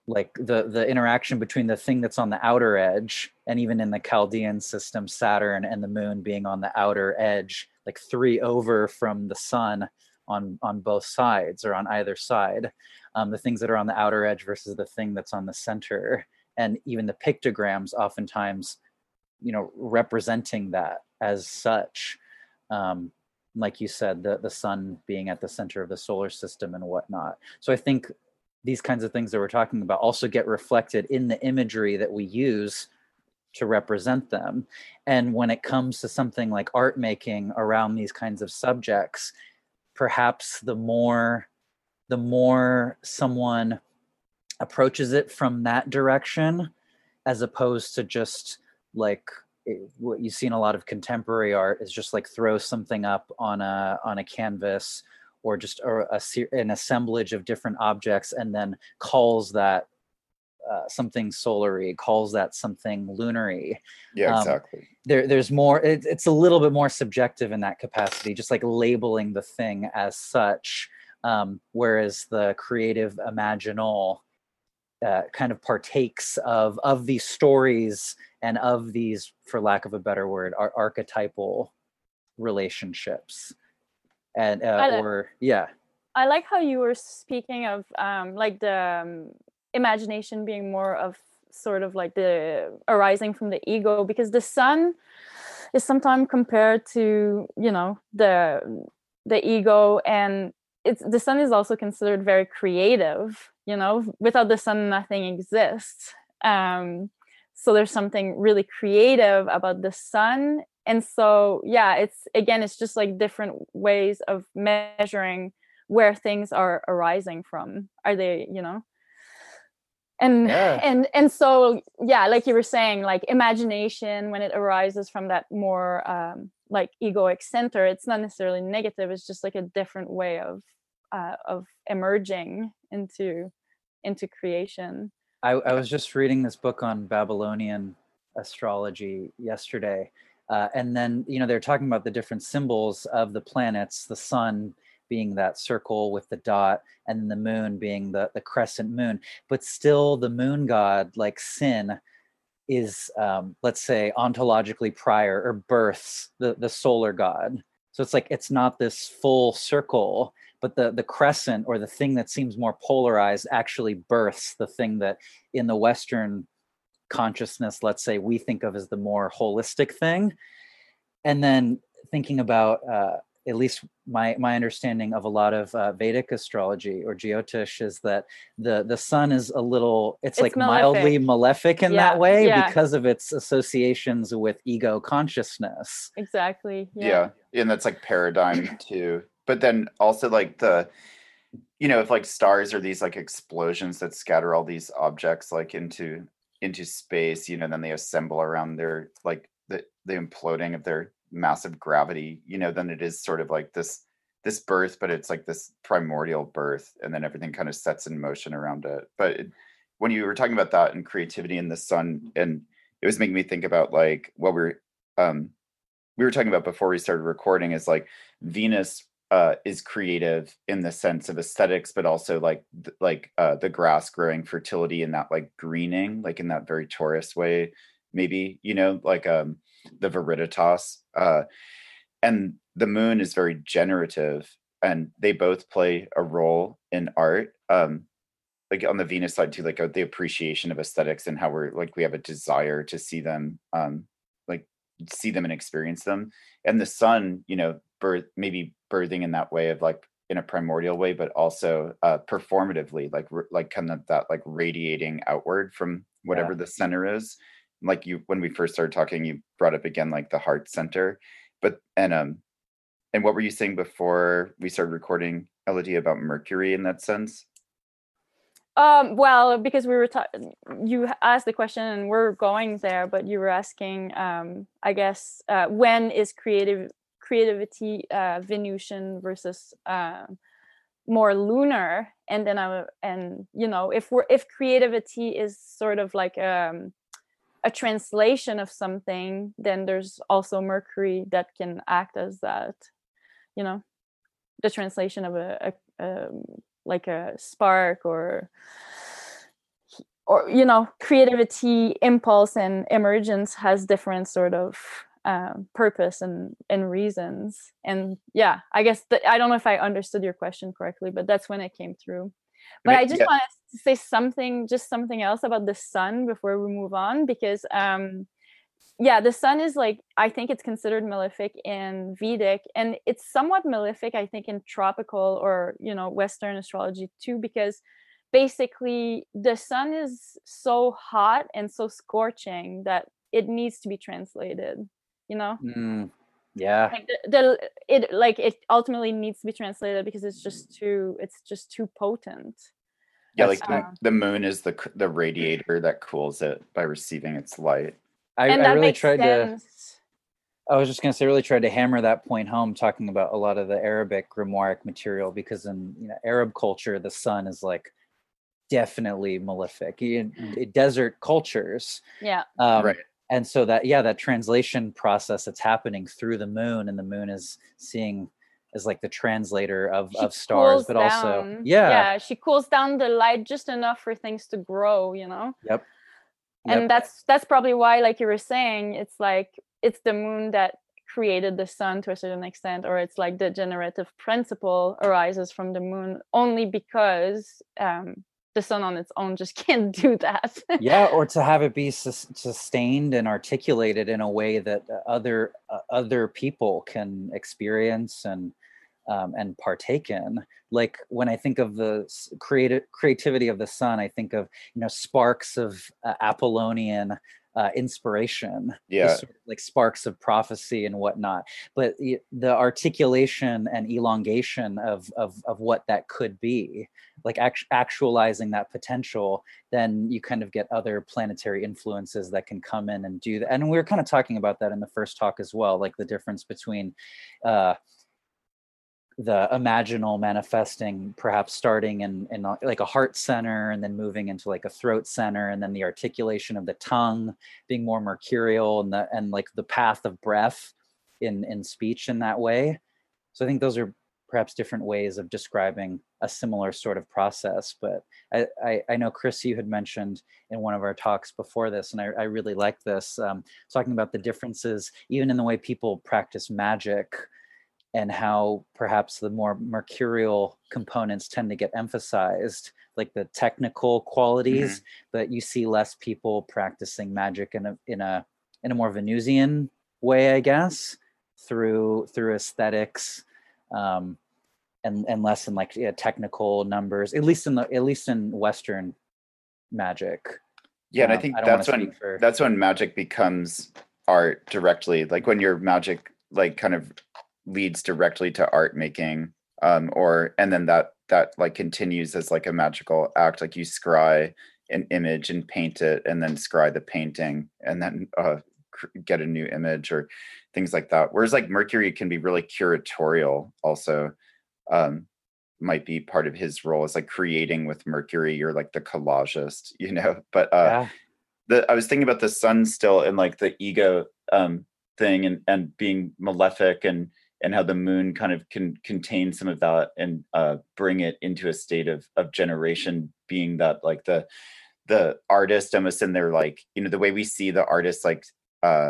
like the the interaction between the thing that's on the outer edge, and even in the Chaldean system, Saturn and the moon being on the outer edge, like three over from the sun on on both sides or on either side, um, the things that are on the outer edge versus the thing that's on the center, and even the pictograms oftentimes, you know, representing that as such. Um, like you said, the the sun being at the center of the solar system and whatnot. So I think these kinds of things that we're talking about also get reflected in the imagery that we use to represent them. And when it comes to something like art making around these kinds of subjects, perhaps the more the more someone approaches it from that direction, as opposed to just like it, what you see in a lot of contemporary art is just like throw something up on a on a canvas, or just a, a, an assemblage of different objects, and then calls that uh, something solary, calls that something lunary. Yeah, Um, exactly. there, there's more, it, it's a little bit more subjective in that capacity, just like labeling the thing as such. Um, whereas the creative imaginal uh, kind of partakes of, of these stories and of these, for lack of a better word, are archetypal relationships. And uh, I li- or yeah I like how you were speaking of um, like the um, imagination being more of sort of like the arising from the ego, because the sun is sometimes compared to, you know, the the ego, and it's the sun is also considered very creative. You know, without the sun, nothing exists. Um, so there's something really creative about the sun. And so, yeah, it's again, it's just like different ways of measuring where things are arising from. Are they, you know? And yeah and and so, yeah, like you were saying, like imagination, when it arises from that more um, like egoic center, it's not necessarily negative. It's just like a different way of uh, of emerging into into creation. I, I was just reading this book on Babylonian astrology yesterday, uh, and then, you know, they're talking about the different symbols of the planets, the sun being that circle with the dot, and the moon being the, the crescent moon. But still, the moon god, like Sin, is, um, let's say, ontologically prior, or births the, the solar god. So it's like, it's not this full circle, but the, the crescent, or the thing that seems more polarized, actually births the thing that in the Western consciousness, let's say, we think of as the more holistic thing. And then thinking about, uh, at least my my understanding of a lot of uh, Vedic astrology or Jyotish is that the the sun is a little, it's, It's like mildly malefic. malefic in Yeah, that way, yeah. because of its associations with ego consciousness. Exactly. Yeah. Yeah. And that's like paradigm too. But then also like the, you know, if like stars are these like explosions that scatter all these objects like into into space, you know, then they assemble around their like the the imploding of their massive gravity, you know, then it is sort of like this this birth, but it's like this primordial birth, and then everything kind of sets in motion around it. But it, when you were talking about that and creativity in the sun, and it was making me think about like what we're um we were talking about before we started recording, is like Venus uh, is creative in the sense of aesthetics, but also like th- like uh, the grass growing, fertility, and that like greening, like in that very Taurus way, maybe, you know, like um, the Viriditas. Uh, and the moon is very generative, and they both play a role in art. Um, like on the Venus side too, like uh, the appreciation of aesthetics, and how we're like we have a desire to see them, um, like see them and experience them. And the sun, you know, birth maybe birthing in that way of like in a primordial way, but also uh, performatively, like r- like kind of that like radiating outward from whatever Yeah. the center is. Like you, when we first started talking, you brought up again like the heart center, but and um and what were you saying before we started recording, Elodie, about Mercury in that sense? Um, well, because we were ta- you asked the question and we're going there, but you were asking, um, I guess, uh, when is creative creativity uh, Venusian versus uh, more lunar? And then I and you know, if we're if creativity is sort of like um, a translation of something, then there's also Mercury that can act as that. You know, the translation of a, a, a like a spark, or or, you know, creativity, impulse, and emergence has different sort of um, purpose and, and reasons. And yeah, I guess that, I don't know if I understood your question correctly, but that's when it came through. But I just yeah. wanted to say something, just something else about the sun before we move on, because um, yeah, the sun is like, I think it's considered malefic in Vedic, and it's somewhat malefic, I think, in tropical or, you know, Western astrology too, because basically the sun is so hot and so scorching that it needs to be translated, you know? Mm, yeah. Like the, the it like it ultimately needs to be translated because it's just too it's just too potent. Yeah, like the, uh, the moon is the the radiator that cools it by receiving its light. I, I really tried sense. to. I was just going to say, really tried to hammer that point home, talking about a lot of the Arabic grimoire material, because in you know Arab culture, the sun is like definitely malefic. In, in desert cultures, yeah, um, right. And so that yeah, that translation process that's happening through the moon, and the moon is seeing as like the translator of, of stars, but down. also yeah, yeah, she cools down the light just enough for things to grow, you know. Yep. And yep. that's that's probably why, like you were saying, it's like it's the moon that created the sun to a certain extent, or it's like the generative principle arises from the moon only because um, the sun on its own just can't do that. Yeah, or to have it be sus- sustained and articulated in a way that other uh, other people can experience and um, and partake in. Like when I think of the creative creativity of the sun, I think of you know sparks of uh, Apollonian uh, inspiration, yeah, sort of like sparks of prophecy and whatnot. But the articulation and elongation of of of what that could be, like act- actualizing that potential, then you kind of get other planetary influences that can come in and do that. And we were kind of talking about that in the first talk as well, like the difference between uh, the imaginal manifesting, perhaps starting in, in like a heart center and then moving into like a throat center, and then the articulation of the tongue being more mercurial, and the and like the path of breath in in speech in that way. So I think those are perhaps different ways of describing a similar sort of process. But I, I, I know, Chris, you had mentioned in one of our talks before this, and I, I really like this, um, talking about the differences, even in the way people practice magic, and how perhaps the more mercurial components tend to get emphasized, like the technical qualities, mm-hmm. but you see less people practicing magic in a in a in a more Venusian way, I guess, through through aesthetics, um, and and less in like yeah, technical numbers, at least in the at least in Western magic. Yeah, um, and I think I that's when for... that's when magic becomes art directly, like when your magic like kind of leads directly to art making, um, or and then that that like continues as like a magical act, like you scry an image and paint it, and then scry the painting, and then uh, cr- get a new image or things like that. Whereas like Mercury can be really curatorial, also um, might be part of his role as like creating with Mercury. You're like the collagist, you know. But uh, yeah. the I was thinking about the sun still, and like the ego um, thing, and and being malefic, and and how the moon kind of can contain some of that and uh, bring it into a state of of generation, being that like the the artist almost in their like, you know, the way we see the artist like uh,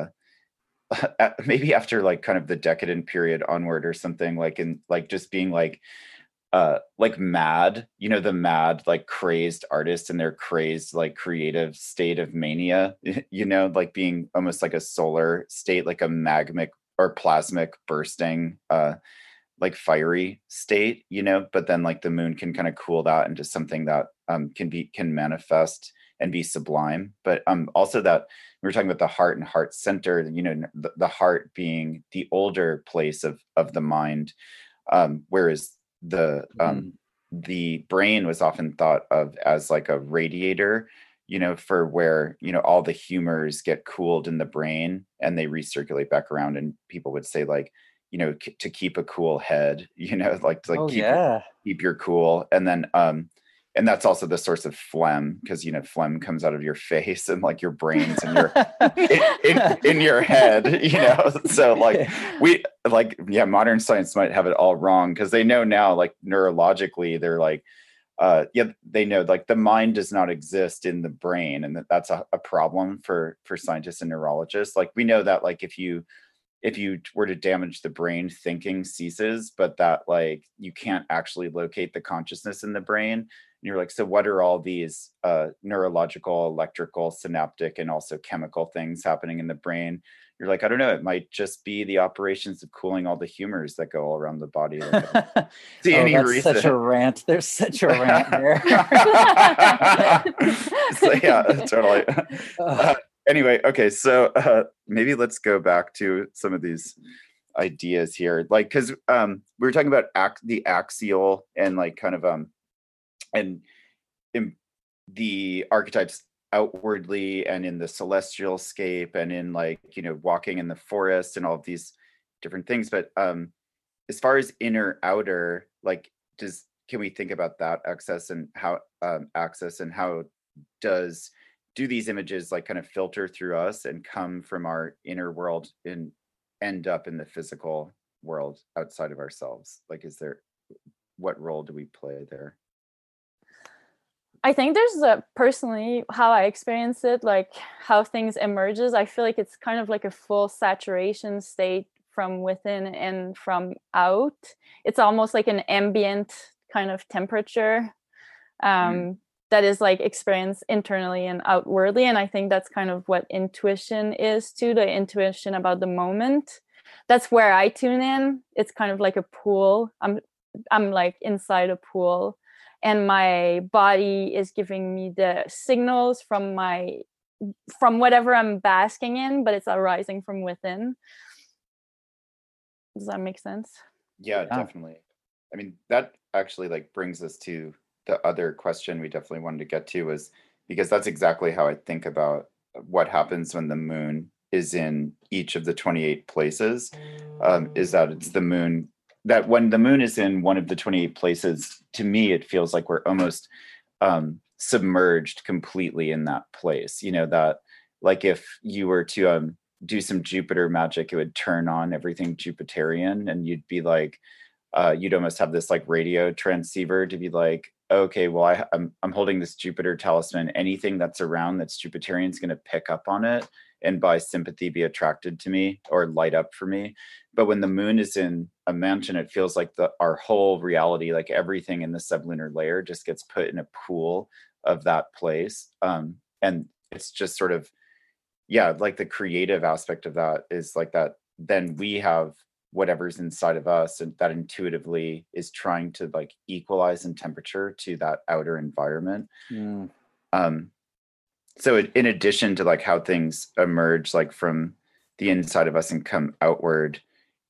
maybe after like kind of the decadent period onward or something, like in like just being like uh like mad, you know, the mad like crazed artist in their crazed like creative state of mania, you know, like being almost like a solar state, like a magmic or plasmic bursting uh like fiery state, you know, but then like the moon can kind of cool that into something that um can be can manifest and be sublime. But um also that we were talking about the heart and heart center, you know, the, the heart being the older place of of the mind, um whereas the um mm. the brain was often thought of as like a radiator, you know, for where, you know, all the humors get cooled in the brain and they recirculate back around. And people would say like, you know, k- to keep a cool head, you know, like to like oh, keep, yeah. your, keep your cool. And then, um, and that's also the source of phlegm, because, you know, phlegm comes out of your face and like your brains and your in, in, in your head, you know. So like we like, yeah, modern science might have it all wrong, because they know now, like neurologically, they're like, uh, yeah, they know like the mind does not exist in the brain, and that that's a, a problem for for scientists and neurologists. Like we know that like if you if you were to damage the brain, thinking ceases, but that like you can't actually locate the consciousness in the brain. And you're like, so what are all these uh, neurological, electrical, synaptic, and also chemical things happening in the brain? You're like, I don't know, it might just be the operations of cooling all the humors that go all around the body. Like, I don't see Oh, any that's reason. such a rant. There's such a rant there. So, yeah, totally. Oh. Uh, anyway, okay, so uh, maybe let's go back to some of these ideas here, like because um, we were talking about act the axial and like kind of um and in the archetypes outwardly and in the celestial scape and in like you know walking in the forest and all of these different things. But um as far as inner outer, like does can we think about that access and how um access and how does do these images like kind of filter through us and come from our inner world and end up in the physical world outside of ourselves? Like is there, what role do we play there? I think there's a personally how I experience it, like how things emerges. I feel like it's kind of like a full saturation state from within and from out. It's almost like an ambient kind of temperature um, mm. that is like experienced internally and outwardly. And I think that's kind of what intuition is too, the intuition about the moment. That's where I tune in. It's kind of like a pool. I'm I'm like inside a pool. And my body is giving me the signals from my from whatever I'm basking in, but it's arising from within. Does that make sense? Yeah, yeah, definitely. I mean, that actually like brings us to the other question we definitely wanted to get to, is because that's exactly how I think about what happens when the moon is in each of the twenty-eight places. Um, is that it's the moon that when the moon is in one of the twenty-eight places, to me, it feels like we're almost um, submerged completely in that place. You know, that like if you were to um, do some Jupiter magic, it would turn on everything Jupiterian, and you'd be like, uh, you'd almost have this like radio transceiver to be like, okay, well, I, I'm, I'm holding this Jupiter talisman. Anything that's around that's Jupiterian is going to pick up on it and by sympathy be attracted to me or light up for me. But when the moon is in a mansion, it feels like the our whole reality, like everything in the sublunar layer, just gets put in a pool of that place. Um, and it's just sort of, yeah, like the creative aspect of that is like that. Then we have whatever's inside of us, and that intuitively is trying to like equalize in temperature to that outer environment. Mm. Um, so in addition to like how things emerge like from the inside of us and come outward,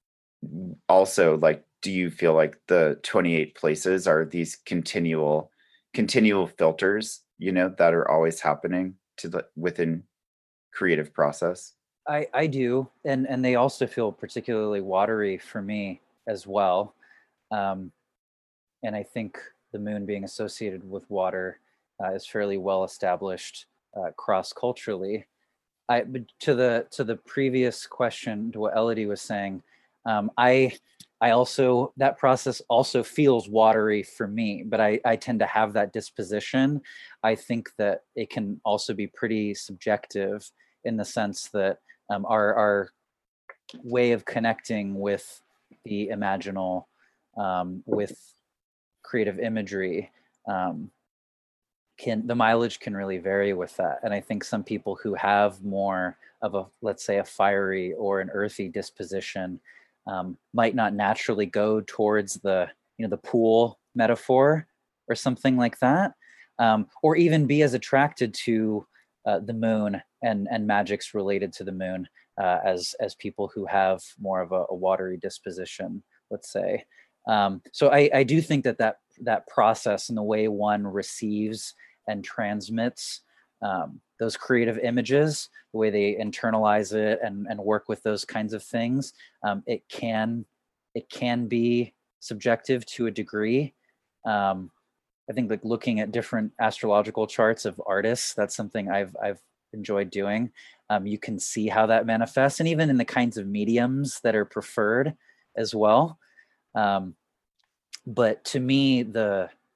also like, do you feel like the twenty-eight places are these continual, continual filters, you know, that are always happening to the within creative process? I, I do. And, and they also feel particularly watery for me as well. Um, and I think the moon being associated with water uh, is fairly well established uh, cross-culturally. I, but to the to the previous question, to what Elodie was saying, um, I I also, that process also feels watery for me, but I, I tend to have that disposition. I think that it can also be pretty subjective in the sense that um, our, our way of connecting with the imaginal, um, with creative imagery, um, can the mileage can really vary with that. And I think some people who have more of a, let's say, a fiery or an earthy disposition um, might not naturally go towards the, you know, the pool metaphor or something like that, um, or even be as attracted to uh, the moon and and magics related to the moon uh, as as people who have more of a, a watery disposition, let's say. Um, so I, I do think that, that that process and the way one receives and transmits um, those creative images, the way they internalize it and, and work with those kinds of things, um, it can it can be subjective to a degree. Um, I think like looking at different astrological charts of artists, that's something I've I've enjoyed doing. Um, you can see how that manifests, and even in the kinds of mediums that are preferred as well. Um, but to me, the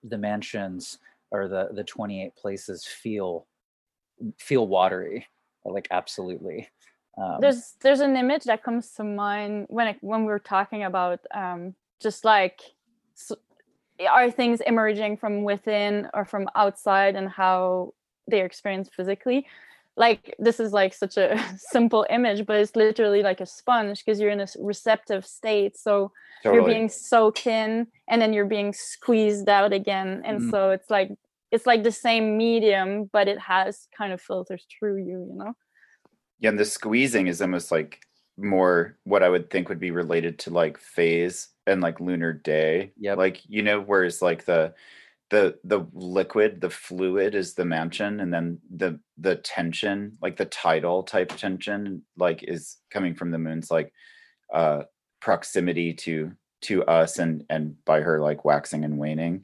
the mansions or the the twenty-eight places feel feel watery, like absolutely. Um, there's there's an image that comes to mind when it, when we're talking about um, just like so, are things emerging from within or from outside and how they're experienced physically. Like this is like such a simple image, but it's literally like a sponge because you're in a receptive state. So totally. You're being soaked in and then you're being squeezed out again. And mm. so it's like it's like the same medium, but it has kind of filters through you, you know? Yeah, and the squeezing is almost like more what I would think would be related to like phase and like lunar day. Yep. Like, you know, whereas like the the the liquid, the fluid is the mansion, and then the the tension, like the tidal type tension, like is coming from the moon's like uh proximity to to us and and by her like waxing and waning.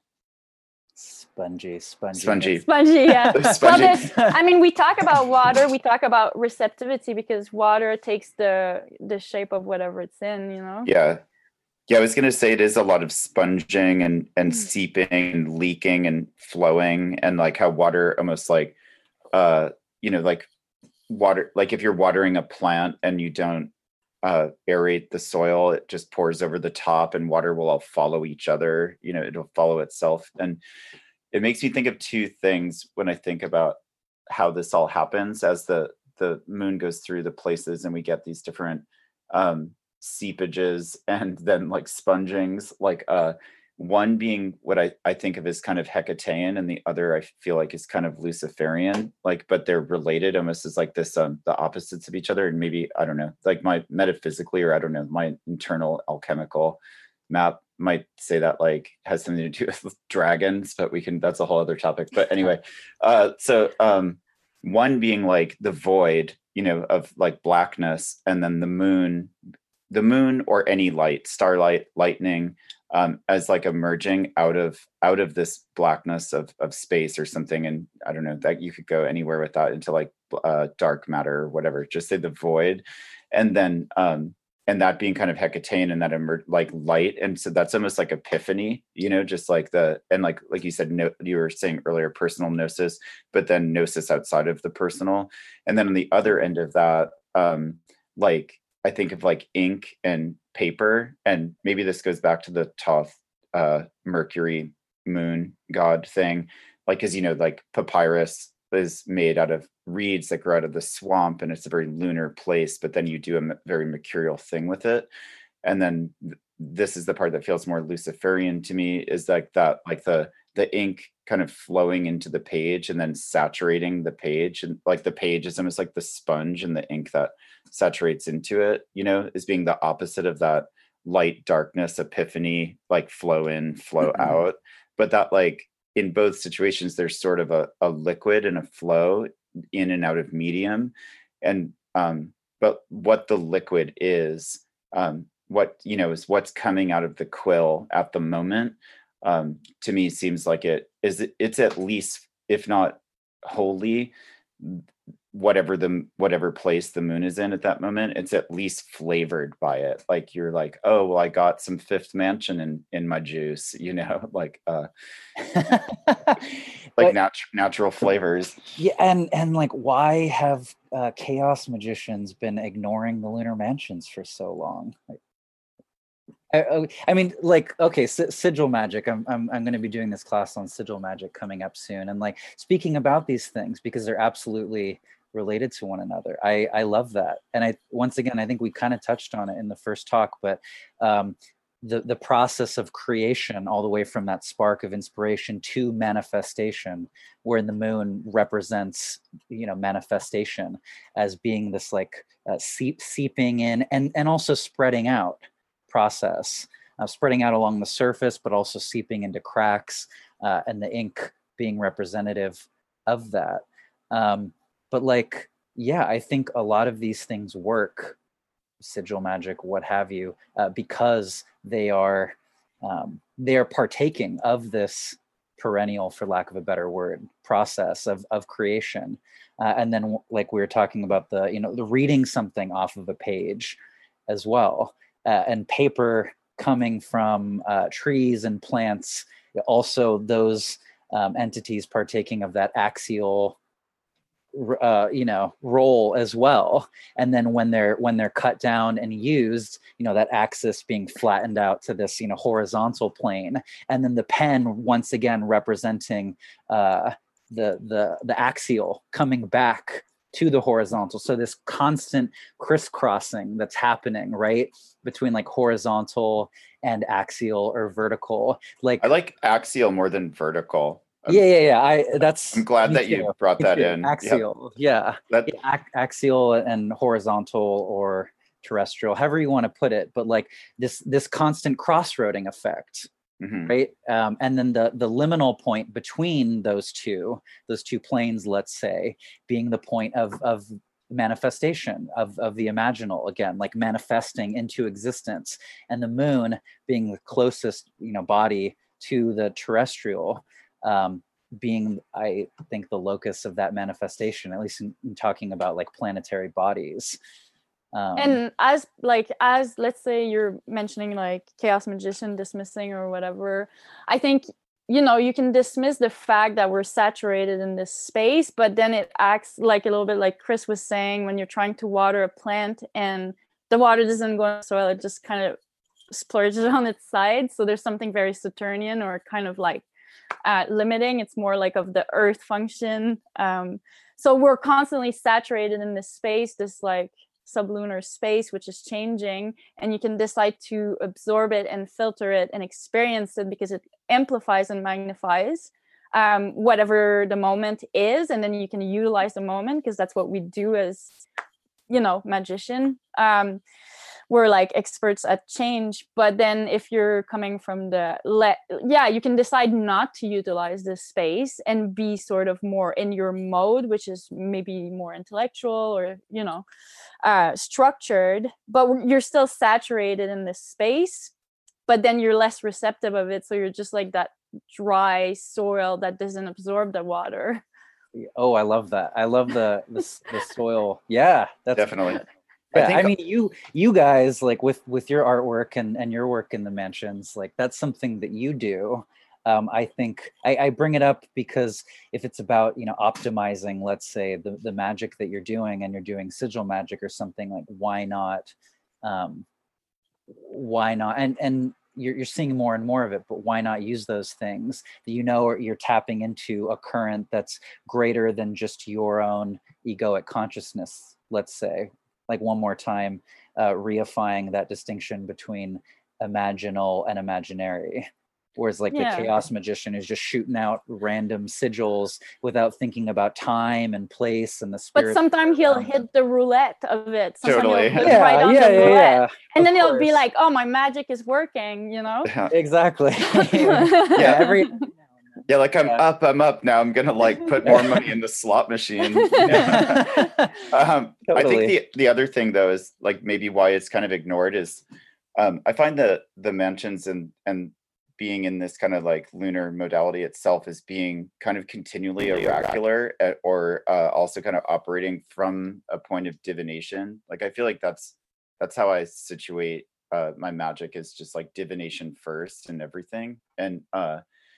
Spongy, spongy, spongy, spongy. Yeah. spongy. Well, I mean, we talk about water. We talk about receptivity because water takes the the shape of whatever it's in. You know. Yeah. Yeah, I was going to say it is a lot of sponging and, and seeping and leaking and flowing, and like how water almost like, uh, you know, like water, like if you're watering a plant and you don't uh, aerate the soil, it just pours over the top and water will all follow each other, you know, it'll follow itself. And it makes me think of two things when I think about how this all happens as the, the moon goes through the places and we get these different, um, seepages and then like spongings, like uh one being what I, I think of as kind of Hecatean, and the other I feel like is kind of Luciferian, like, but they're related almost as like this um the opposites of each other. And maybe I don't know, like my metaphysically, or I don't know, my internal alchemical map might say that like has something to do with dragons, but we can, that's a whole other topic. But anyway, uh so um one being like the void, you know, of like blackness, and then the moon the moon or any light, starlight, lightning, um, as like emerging out of out of this blackness of of space or something. And I don't know, that you could go anywhere with that into like uh, dark matter or whatever. Just say the void, and then um, and that being kind of Hecatean and that emer- like light. And so that's almost like epiphany, you know, just like the and like like you said, no, you were saying earlier, personal gnosis, but then gnosis outside of the personal. And then on the other end of that, um, like. I think of like ink and paper, and maybe this goes back to the Thoth uh, Mercury moon god thing. Like, as you know, like papyrus is made out of reeds that grow out of the swamp, and it's a very lunar place, but then you do a very mercurial thing with it. And then th- this is the part that feels more Luciferian to me, is like that, like the the ink kind of flowing into the page and then saturating the page, and like the page is almost like the sponge, and the ink that saturates into it, you know, is being the opposite of that light darkness epiphany, like flow in, flow mm-hmm. out. But that like in both situations, there's sort of a, a liquid and a flow in and out of medium. And um, but what the liquid is, um, what, you know, is what's coming out of the quill at the moment. Um, to me seems like it is, it's at least, if not wholly, whatever the whatever place the moon is in at that moment, it's at least flavored by it. Like you're like, oh well, I got some Fifth Mansion in in my juice, you know, like uh like nat- natural flavors. Yeah, and and like, why have uh, chaos magicians been ignoring the lunar mansions for so long? Like, I, I mean, like, okay, s- sigil magic. I'm I'm I'm going to be doing this class on sigil magic coming up soon, and like speaking about these things because they're absolutely related to one another. I I love that, and I once again I think we kind of touched on it in the first talk, but um, the the process of creation, all the way from that spark of inspiration to manifestation, where the moon represents, you know, manifestation as being this like uh, seep seeping in and and also spreading out process, uh, spreading out along the surface, but also seeping into cracks, uh, and the ink being representative of that. Um, but like, yeah, I think a lot of these things work, sigil magic, what have you, uh, because they are um, they are partaking of this perennial, for lack of a better word, process of of creation. Uh, and then, like we were talking about, the you know the reading something off of a page as well. Uh, and paper coming from uh, trees and plants, also those um, entities partaking of that axial uh, you know, role as well. And then when they're when they're cut down and used, you know, that axis being flattened out to this, you know, horizontal plane, and then the pen once again representing uh, the the the axial coming back to the horizontal. So this constant crisscrossing that's happening, right, between like horizontal and axial or vertical. Like I like axial more than vertical. Um, yeah, yeah, yeah. I that's. I'm glad that too. you brought me that too. in. Axial, yep. yeah. That... yeah ac- axial and horizontal or terrestrial, however you want to put it. But like this, this constant crossroading effect, mm-hmm. right? Um, and then the the liminal point between those two, those two planes, let's say, being the point of of manifestation of of the imaginal, again, like manifesting into existence, and the moon being the closest, you know, body to the terrestrial. Um, being, I think, the locus of that manifestation, at least in, in talking about like planetary bodies. Um, and as like, as let's say you're mentioning like chaos magician dismissing or whatever, I think, you know, you can dismiss the fact that we're saturated in this space, but then it acts like a little bit like Chris was saying, when you're trying to water a plant and the water doesn't go in the soil, it just kind of splurges on its side. So there's something very Saturnian or kind of like Uh, limiting. It's more like of the earth function. Um, so we're constantly saturated in this space, this like sublunar space, which is changing, and you can decide to absorb it and filter it and experience it because it amplifies and magnifies um, whatever the moment is, and then you can utilize the moment because that's what we do as, you know, magician. Um, we're like experts at change. But then if you're coming from the le- yeah you can decide not to utilize this space and be sort of more in your mode, which is maybe more intellectual or, you know, uh structured, but you're still saturated in this space, but then you're less receptive of it, so you're just like that dry soil that doesn't absorb the water. Oh, I love that. I love the the, the soil. Yeah, that's definitely. Yeah, I, think, I mean, you you guys, like with with your artwork and and your work in the mansions, like that's something that you do. Um, I think I, I bring it up because if it's about, you know, optimizing, let's say the the magic that you're doing, and you're doing sigil magic or something, like why not, um, why not? And and you're you're seeing more and more of it, but why not use those things that you know, or you're tapping into a current that's greater than just your own egoic consciousness, let's say. Like one more time, uh, reifying that distinction between imaginal and imaginary. Whereas like yeah. the chaos magician is just shooting out random sigils without thinking about time and place and the spirit. But sometimes he'll hit the roulette of it. Sometimes totally. he'll yeah, right on yeah, the yeah, roulette. yeah. And of then course. He'll be like, oh, my magic is working, you know? Exactly. yeah, every Yeah, like I'm yeah. up, I'm up now. I'm gonna like put more money in the slot machine. um, totally. I think the the other thing though is like maybe why it's kind of ignored is um, I find that the mansions and and being in this kind of like lunar modality itself is being kind of continually oracular at, or uh, also kind of operating from a point of divination. Like I feel like that's that's how I situate uh, my magic, is just like divination first and everything. And uh,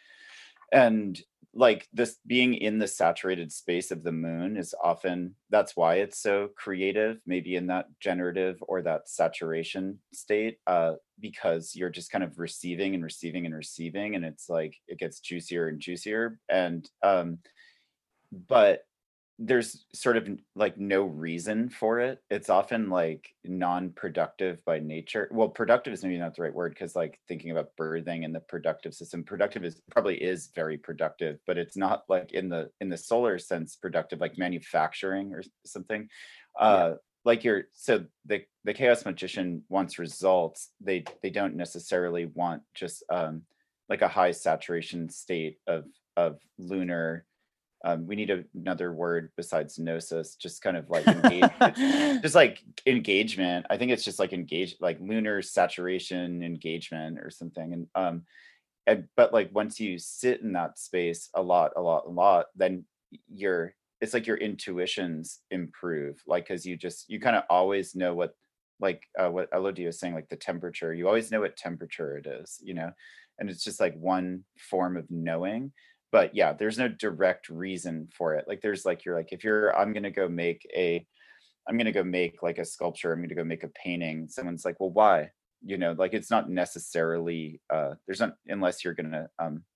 And like this being in the saturated space of the moon is often, that's why it's so creative, maybe in that generative or that saturation state, uh, because you're just kind of receiving and receiving and receiving, and it's like it gets juicier and juicier. And um, but there's sort of like no reason for it. It's often like non-productive by nature. Well, productive is maybe not the right word, because like thinking about birthing and the productive system, productive is probably is very productive, but it's not like in the in the solar sense productive, like manufacturing or something. Uh, yeah. Like you're so the the chaos magician wants results. They they don't necessarily want just um, like a high saturation state of of lunar. Um, we need a, another word besides gnosis, just kind of like engage, just like engagement. I think it's just like engage, like lunar saturation engagement or something. And um, and but like once you sit in that space a lot, a lot, a lot, then you're, it's like your intuitions improve, like because you just you kind of always know what like uh, what Elodie was saying, like the temperature, you always know what temperature it is, you know, and it's just like one form of knowing. But yeah, there's no direct reason for it. Like there's like, you're like, if you're, I'm going to go make a, I'm going to go make like a sculpture, I'm going to go make a painting. Someone's like, well, why? You know, like it's not necessarily, uh, there's not, unless you're going to um,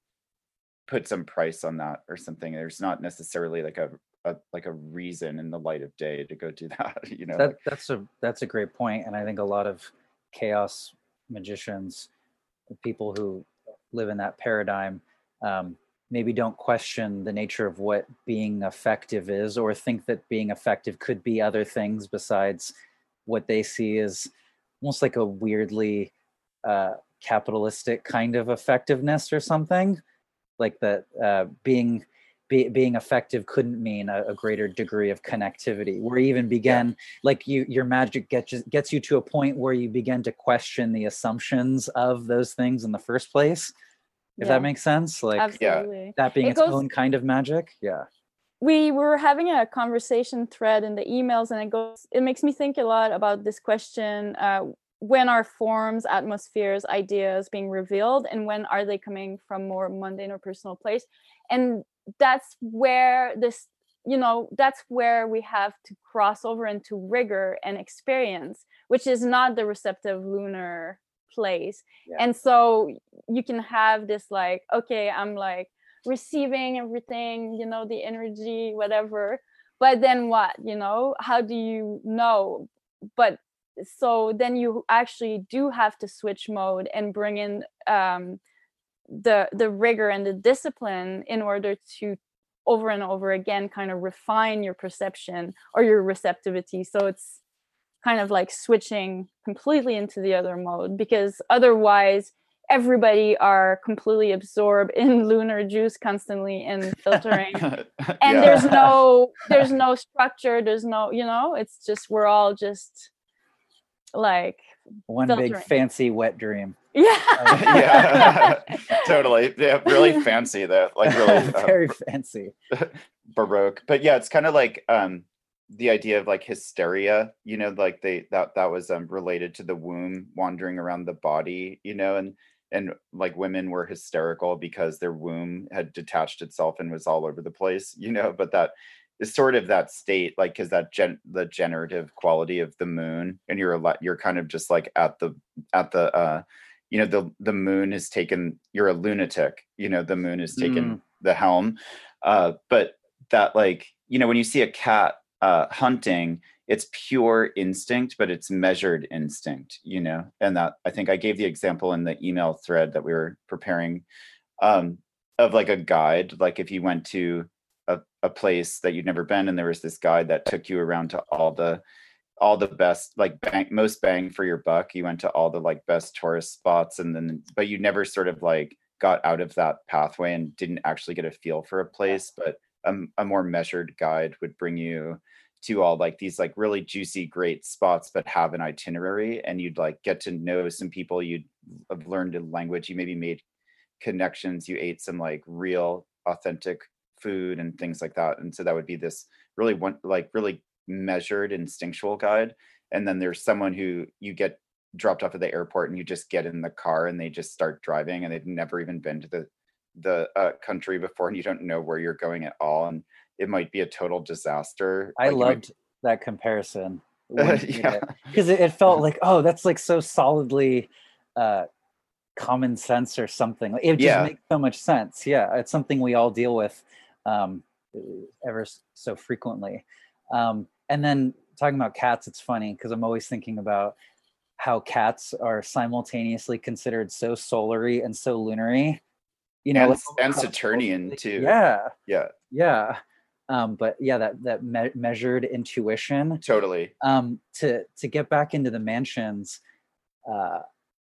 put some price on that or something. There's not necessarily like a, a like a reason in the light of day to go do that. You know, That like, that's a that's a great point, and I think a lot of chaos magicians, people who live in that paradigm, um, maybe don't question the nature of what being effective is, or think that being effective could be other things besides what they see as almost like a weirdly uh, capitalistic kind of effectiveness or something, like that uh, being be, being effective couldn't mean a, a greater degree of connectivity, where you even began, yeah. like you your magic gets gets you to a point where you begin to question the assumptions of those things in the first place, if yeah. that makes sense. Like absolutely. That being it its goes, own kind of magic. Yeah. We were having a conversation thread in the emails, and it goes, it makes me think a lot about this question, uh, when are forms, atmospheres, ideas being revealed, and when are they coming from more mundane or personal place? And that's where this, you know, that's where we have to cross over into rigor and experience, which is not the receptive lunar place. Yeah. And so you can have this like, okay, I'm like receiving everything, you know, the energy, whatever, but then what, you know, how do you know? But so then you actually do have to switch mode and bring in um, the the rigor and the discipline in order to over and over again kind of refine your perception or your receptivity. So it's kind of like switching completely into the other mode, because otherwise everybody are completely absorbed in lunar juice constantly and filtering and yeah. there's no there's no structure, there's no, you know, it's just, we're all just like one filtering. Big fancy wet dream. Yeah. Yeah. Totally. Yeah, really fancy though. Like really very um, fancy. Baroque. But yeah, it's kind of like um the idea of like hysteria, you know, like they that that was um related to the womb wandering around the body, you know, and and like women were hysterical because their womb had detached itself and was all over the place, you know, but that is sort of that state, like, because that gen the generative quality of the moon, and you're a lot, you're kind of just like at the at the uh you know, the the moon has taken, you're a lunatic, you know, the moon has taken mm. the helm. Uh but that, like, you know, when you see a cat uh hunting, it's pure instinct, but it's measured instinct, you know. And that, I think I gave the example in the email thread that we were preparing, um of like a guide, like if you went to a, a place that you'd never been, and there was this guide that took you around to all the all the best, like bang, most bang for your buck, you went to all the like best tourist spots, and then but you never sort of like got out of that pathway and didn't actually get a feel for a place. But a, a more measured guide would bring you to all like these like really juicy great spots, but have an itinerary, and you'd like get to know some people, you'd have learned a language, you maybe made connections, you ate some like real authentic food and things like that. And so that would be this really one, like really measured instinctual guide. And then there's someone who you get dropped off at the airport, and you just get in the car and they just start driving, and they've never even been to the the uh, country before, and you don't know where you're going at all, and it might be a total disaster. I like loved might... that comparison. Yeah, because it, it felt like, oh, that's like so solidly uh common sense or something. It just yeah. makes so much sense. Yeah, it's something we all deal with um ever so frequently. Um and then talking about cats, it's funny because I'm always thinking about how cats are simultaneously considered so solary and so lunary, you know, and, like, and Saturnian too. Yeah, yeah, yeah. Um, but yeah, that that me- measured intuition. Totally. Um, to to get back into the mansions, uh,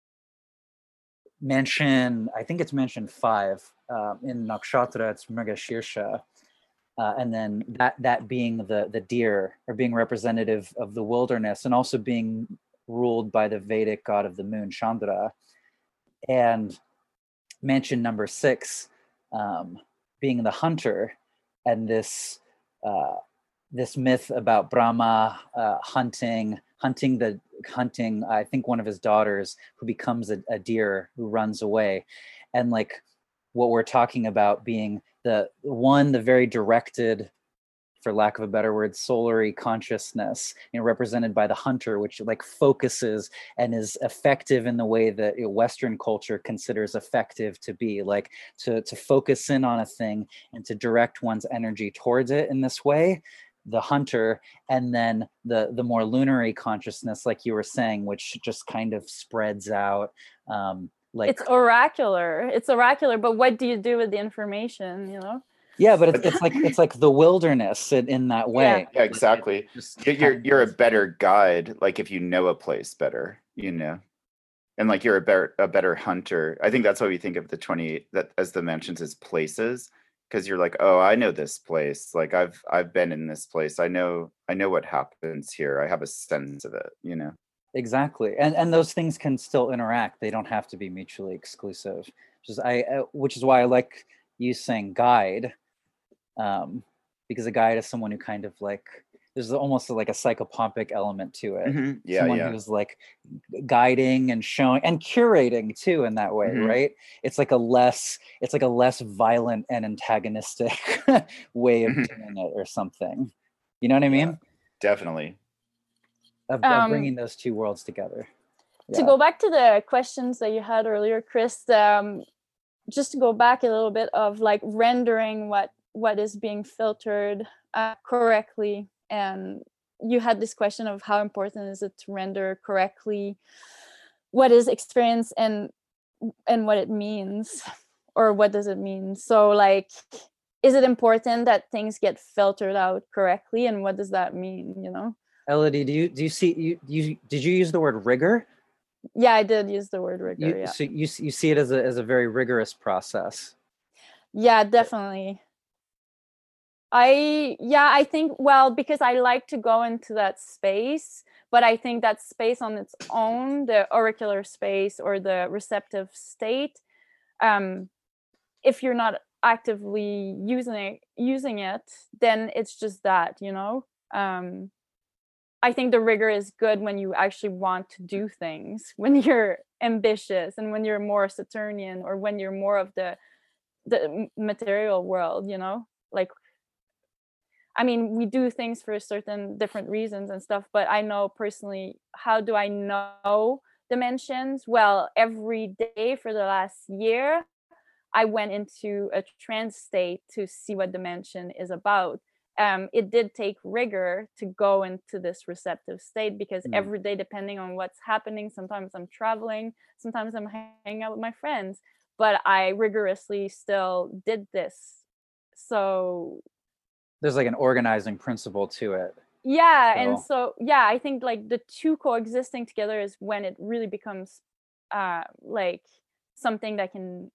mansion, I think it's mansion five um, in Nakshatra. It's Mrigashirsha, uh, and then that that being the the deer, or being representative of the wilderness, and also being ruled by the Vedic god of the moon, Chandra, and mansion number six um, being the hunter, and this uh, this myth about Brahma uh, hunting hunting the hunting, I think one of his daughters, who becomes a, a deer who runs away. And like what we're talking about being the one, the very directed, for lack of a better word, solary consciousness, you know, represented by the hunter, which like focuses and is effective in the way that, you know, Western culture considers effective to be, like to, to focus in on a thing and to direct one's energy towards it in this way, the hunter. And then the, the more lunary consciousness, like you were saying, which just kind of spreads out. Um, like it's oracular, it's oracular, but what do you do with the information, you know? Yeah, but it's, it's like it's like the wilderness in, in that way. Yeah, exactly. You're you're, you're a better guide, like if you know a place better, you know, and like you're a better a better hunter. I think that's why we think of the twenty that as the mentions as places, because you're like, oh, I know this place. Like I've I've been in this place. I know I know what happens here. I have a sense of it, you know. Exactly, and and those things can still interact. They don't have to be mutually exclusive. Which is I, uh, which is why I like you saying guide. Um, because a guide is someone who kind of like, there's almost like a psychopompic element to it. Mm-hmm. Yeah, someone yeah. who's like guiding and showing and curating too in that way, Mm-hmm. right? It's like a less, it's like a less violent and antagonistic way of Mm-hmm. doing it or something. You know what I mean? Yeah, definitely. Of, Um, of bringing those two worlds together. To Yeah. go back to the questions that you had earlier, Chris, um, just to go back a little bit of like rendering what what is being filtered uh, correctly. And you had this question of how important is it to render correctly what is experience and and what it means, or what does it mean? So like, is it important that things get filtered out correctly, and what does that mean, you know? Elodie, do you do you see you you did you use the word rigor? Yeah, I did use the word rigor. You, yeah. So you you see it as a as a very rigorous process. Yeah, definitely. I, yeah, I think, well, because I like to go into that space, but I think that space on its own, the auricular space or the receptive state, um, if you're not actively using it, using it, then it's just that, you know? Um, I think the rigor is good when you actually want to do things, when you're ambitious and when you're more Saturnian, or when you're more of the the material world, you know? Like, I mean, we do things for certain different reasons and stuff, but I know personally, how do I know dimensions? Well, every day for the last year, I went into a trance state to see what dimension is about. Um, it did take rigor to go into this receptive state, because Mm. every day, depending on what's happening, sometimes I'm traveling, sometimes I'm hanging out with my friends, but I rigorously still did this. So There's like an organizing principle to it. yeah, So- and so yeah, I think like the two coexisting together is when it really becomes uh like something that can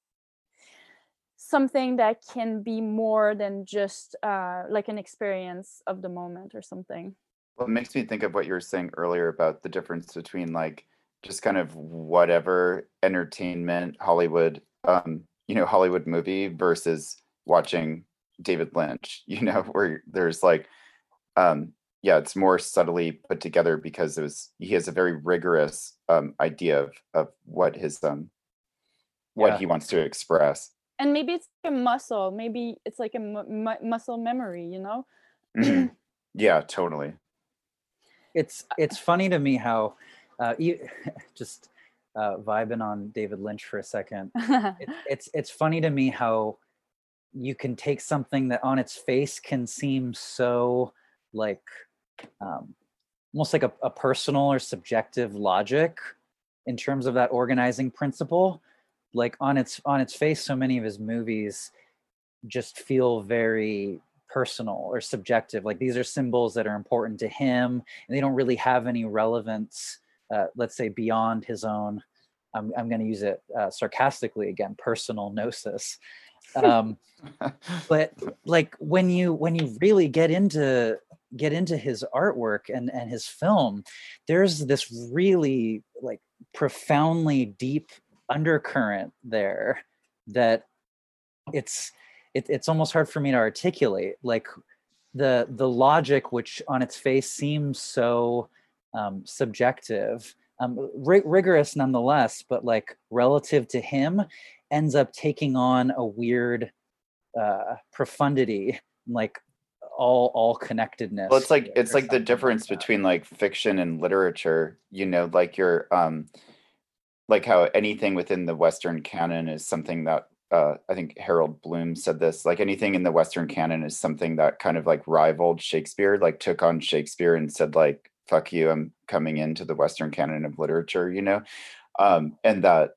something that can be more than just uh like an experience of the moment or something. Well, it makes me think of what you were saying earlier about the difference between like just kind of whatever entertainment Hollywood, um, you know, Hollywood movie versus watching David Lynch, you know, where there's like, um, yeah, it's more subtly put together because it was he has a very rigorous um, idea of of what his um what Yeah. he wants to express. And maybe it's like a muscle, maybe it's like a mu- mu- muscle memory, you know? Mhm. Yeah, totally. It's it's funny to me how uh, you just uh, vibing on David Lynch for a second. It, it's it's funny to me how you can take something that on its face can seem so like um, almost like a, a personal or subjective logic in terms of that organizing principle. Like on its on its face, so many of his movies just feel very personal or subjective. Like these are symbols that are important to him, and they don't really have any relevance, uh, let's say, beyond his own. I'm I'm going to use it uh, sarcastically again, personal gnosis. Um, but like when you when you really get into get into his artwork and and his film, there's this really like profoundly deep undercurrent there that it's it, it's almost hard for me to articulate. Like the the logic, which on its face seems so um, subjective, um, ri- rigorous nonetheless, but like relative to him, ends up taking on a weird uh, profundity, like all all connectedness. Well, it's like or- it's or like the something difference that. between like fiction and literature, you know, like your um like how anything within the Western canon is something that uh, I think Harold Bloom said this, like anything in the Western canon is something that kind of like rivaled Shakespeare, like took on Shakespeare and said like, fuck you, I'm coming into the Western canon of literature, you know? Um, and that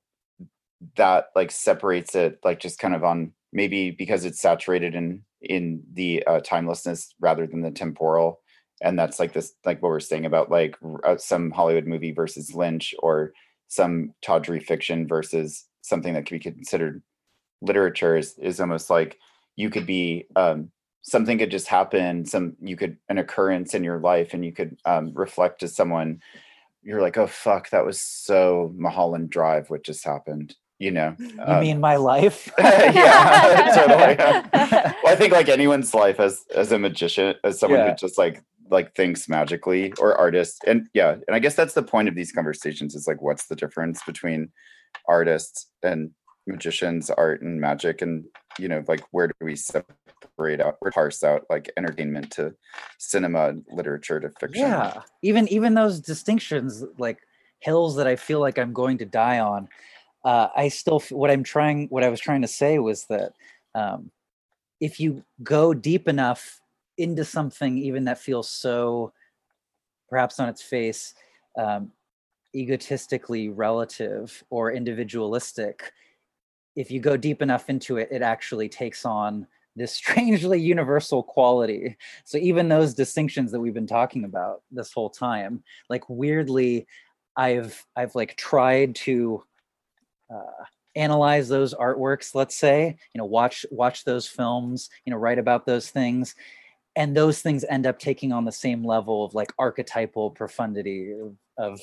that like separates it like just kind of on maybe because it's saturated in in the uh, timelessness rather than the temporal. And that's like this, like what we're saying about like uh, some Hollywood movie versus Lynch, or some tawdry fiction versus something that could be considered literature, is, is almost like you could be um, something could just happen, some you could an occurrence in your life, and you could um, reflect to someone, you're like, oh fuck, that was so Mulholland Drive what just happened, you know. You um, mean my life? yeah, totally. Well, I think like anyone's life as as a magician, as someone Yeah. who just like like thinks magically, or artist, and yeah, and I guess that's the point of these conversations, is like, what's the difference between artists and magicians, art and magic, and you know, like where do we separate out, or parse out like entertainment to cinema, literature to fiction? Yeah, even even those distinctions, like hills that I feel like I'm going to die on. Uh, I still f- what I'm trying, what I was trying to say was that um, if you go deep enough into something, even that feels so, perhaps on its face, um, egotistically relative or individualistic, if you go deep enough into it, it actually takes on this strangely universal quality. So even those distinctions that we've been talking about this whole time, like weirdly, I've I've like tried to uh, analyze those artworks, let's say, you know, watch watch those films, you know, write about those things, and those things end up taking on the same level of like archetypal profundity of, of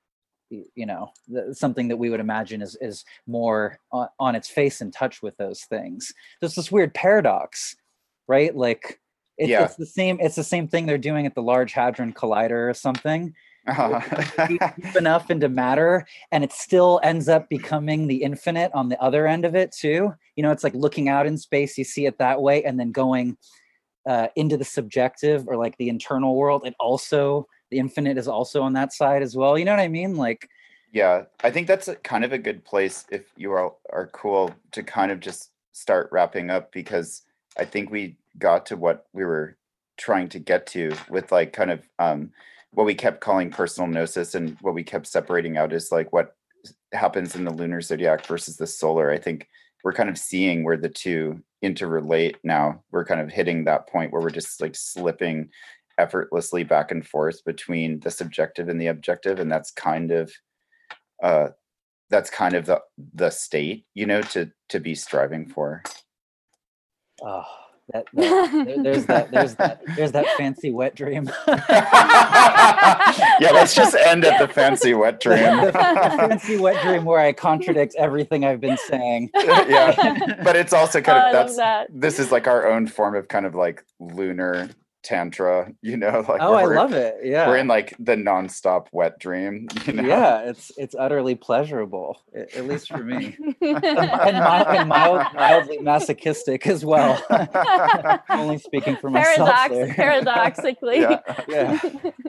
you know, something that we would imagine is is more on, on its face in touch with those things. There's this weird paradox, right? Like it's Yeah. it's the same it's the same thing they're doing at the Large Hadron Collider or something. Uh-huh. Deep, deep enough into matter, and it still ends up becoming the infinite on the other end of it too. You know, it's like looking out in space, you see it that way, and then going uh, into the subjective or like the internal world, it also, the infinite is also on that side as well. You know what I mean? Like, yeah, I think that's a, kind of a good place, if you are are cool, to kind of just start wrapping up, because I think we got to what we were trying to get to with like kind of um, what we kept calling personal gnosis, and what we kept separating out is like what happens in the lunar zodiac versus the solar. I think we're kind of seeing where the two interrelate now. We're kind of hitting that point where we're just like slipping effortlessly back and forth between the subjective and the objective, and that's kind of uh that's kind of the the state, you know, to to be striving for. oh, that, that there, there's that there's that there's that fancy wet dream. Yeah, let's just end at the fancy wet dream. the, the fancy wet dream where I contradict everything I've been saying. Yeah, but it's also kind Oh, of I love that's that. this is like our own form of kind of like lunar tantra, you know, like Oh, I we're, love it. Yeah, we're in like the nonstop wet dream, you know? yeah, it's it's utterly pleasurable, a- at least for me, and, and, mild, and mild, mildly masochistic as well. Only speaking for myself Paradox, there. paradoxically. Yeah. Yeah.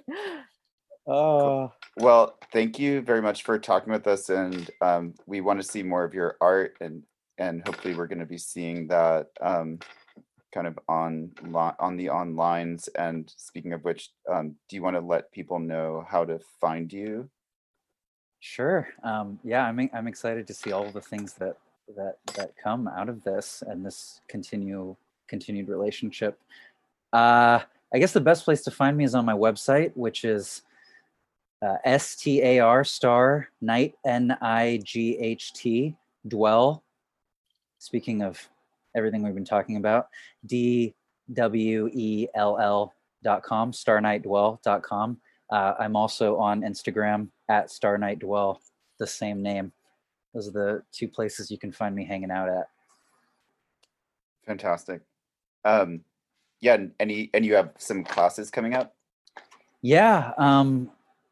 Oh, Well, thank you very much for talking with us, and um, we want to see more of your art, and and hopefully we're going to be seeing that um, kind of on li- on the onlines. And speaking of which, um, do you want to let people know how to find you? sure. Um, yeah, I'm I'm excited to see all of the things that that that come out of this and this continue continued relationship. Uh, I guess the best place to find me is on my website, which is uh, S T A R star night N I G H T dwell. Speaking of everything we've been talking about, D W E L L dot com, starnightdwell dot com. Uh, I'm also on Instagram at starnightdwell, the same name. Those are the two places you can find me hanging out at. Fantastic. Um, yeah, and any and you have some classes coming up? Yeah, um,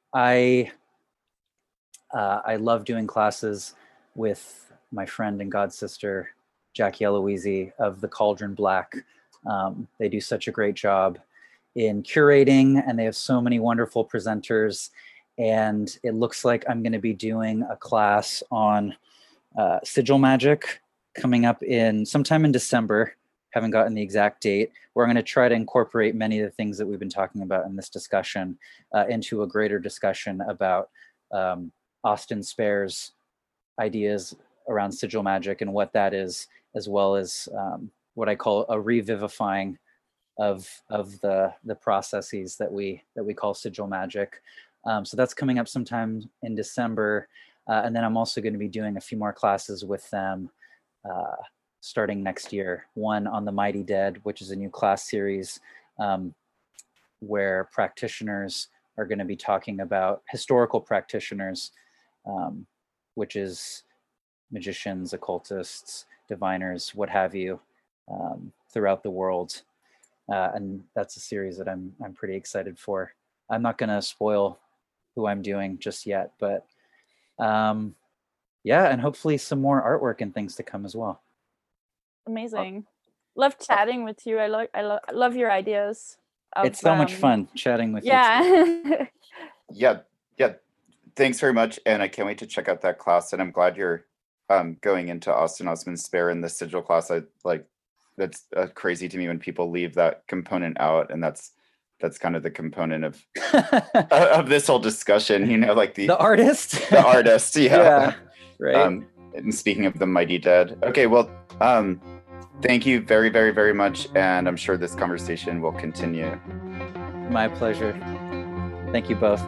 I uh, I love doing classes with my friend and god sister, Jackie Eloise of the Cauldron Black. Um, they do such a great job in curating, and they have so many wonderful presenters. And it looks like I'm going to be doing a class on uh, sigil magic coming up in sometime in December. Haven't gotten the exact date, where I'm going to try to incorporate many of the things that we've been talking about in this discussion uh, into a greater discussion about um, Austin Spare's ideas around sigil magic and what that is, as well as um, what I call a revivifying of of the the processes that we that we call sigil magic. Um, so that's coming up sometime in December, uh, and then I'm also going to be doing a few more classes with them uh, starting next year. One on the Mighty Dead, which is a new class series um, where practitioners are going to be talking about historical practitioners, um, which is magicians, occultists, diviners, what have you, um, throughout the world. Uh, and that's a series that I'm I'm pretty excited for. I'm not going to spoil who I'm doing just yet, but um, yeah, and hopefully some more artwork and things to come as well. Amazing. Love chatting with you. I love I, lo- I love your ideas. Of, it's so um, much fun chatting with yeah. you. Yeah. Yeah, yeah. Thanks very much, and I can't wait to check out that class. And I'm glad you're um, going into Austin Osman Spare in the sigil class. I like that's uh, crazy to me when people leave that component out, and that's that's kind of the component of of this whole discussion. You know, like the the artist, the artist. Yeah. Yeah. Right. Um, and speaking of the Mighty Dead, okay. Well, um, thank you very, very, very much, and I'm sure this conversation will continue. My pleasure. Thank you both.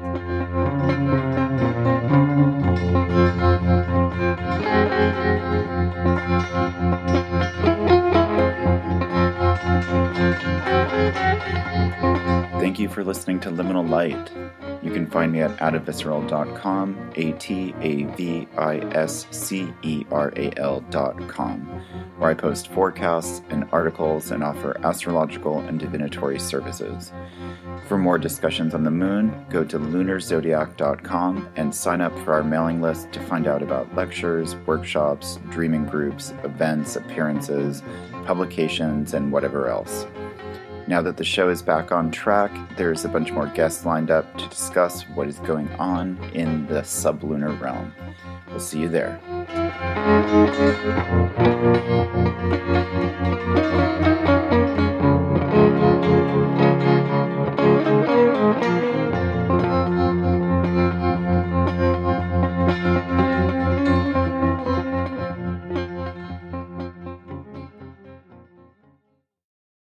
Thank you for listening to Liminal Light. You can find me at atavisceral dot com, A T A V I S C E R A L dot com, where I post forecasts and articles and offer astrological and divinatory services. For more discussions on the moon, go to lunar zodiac dot com and sign up for our mailing list to find out about lectures, workshops, dreaming groups, events, appearances, publications, and whatever else. Now that the show is back on track, there's a bunch more guests lined up to discuss what is going on in the sublunar realm. We'll see you there.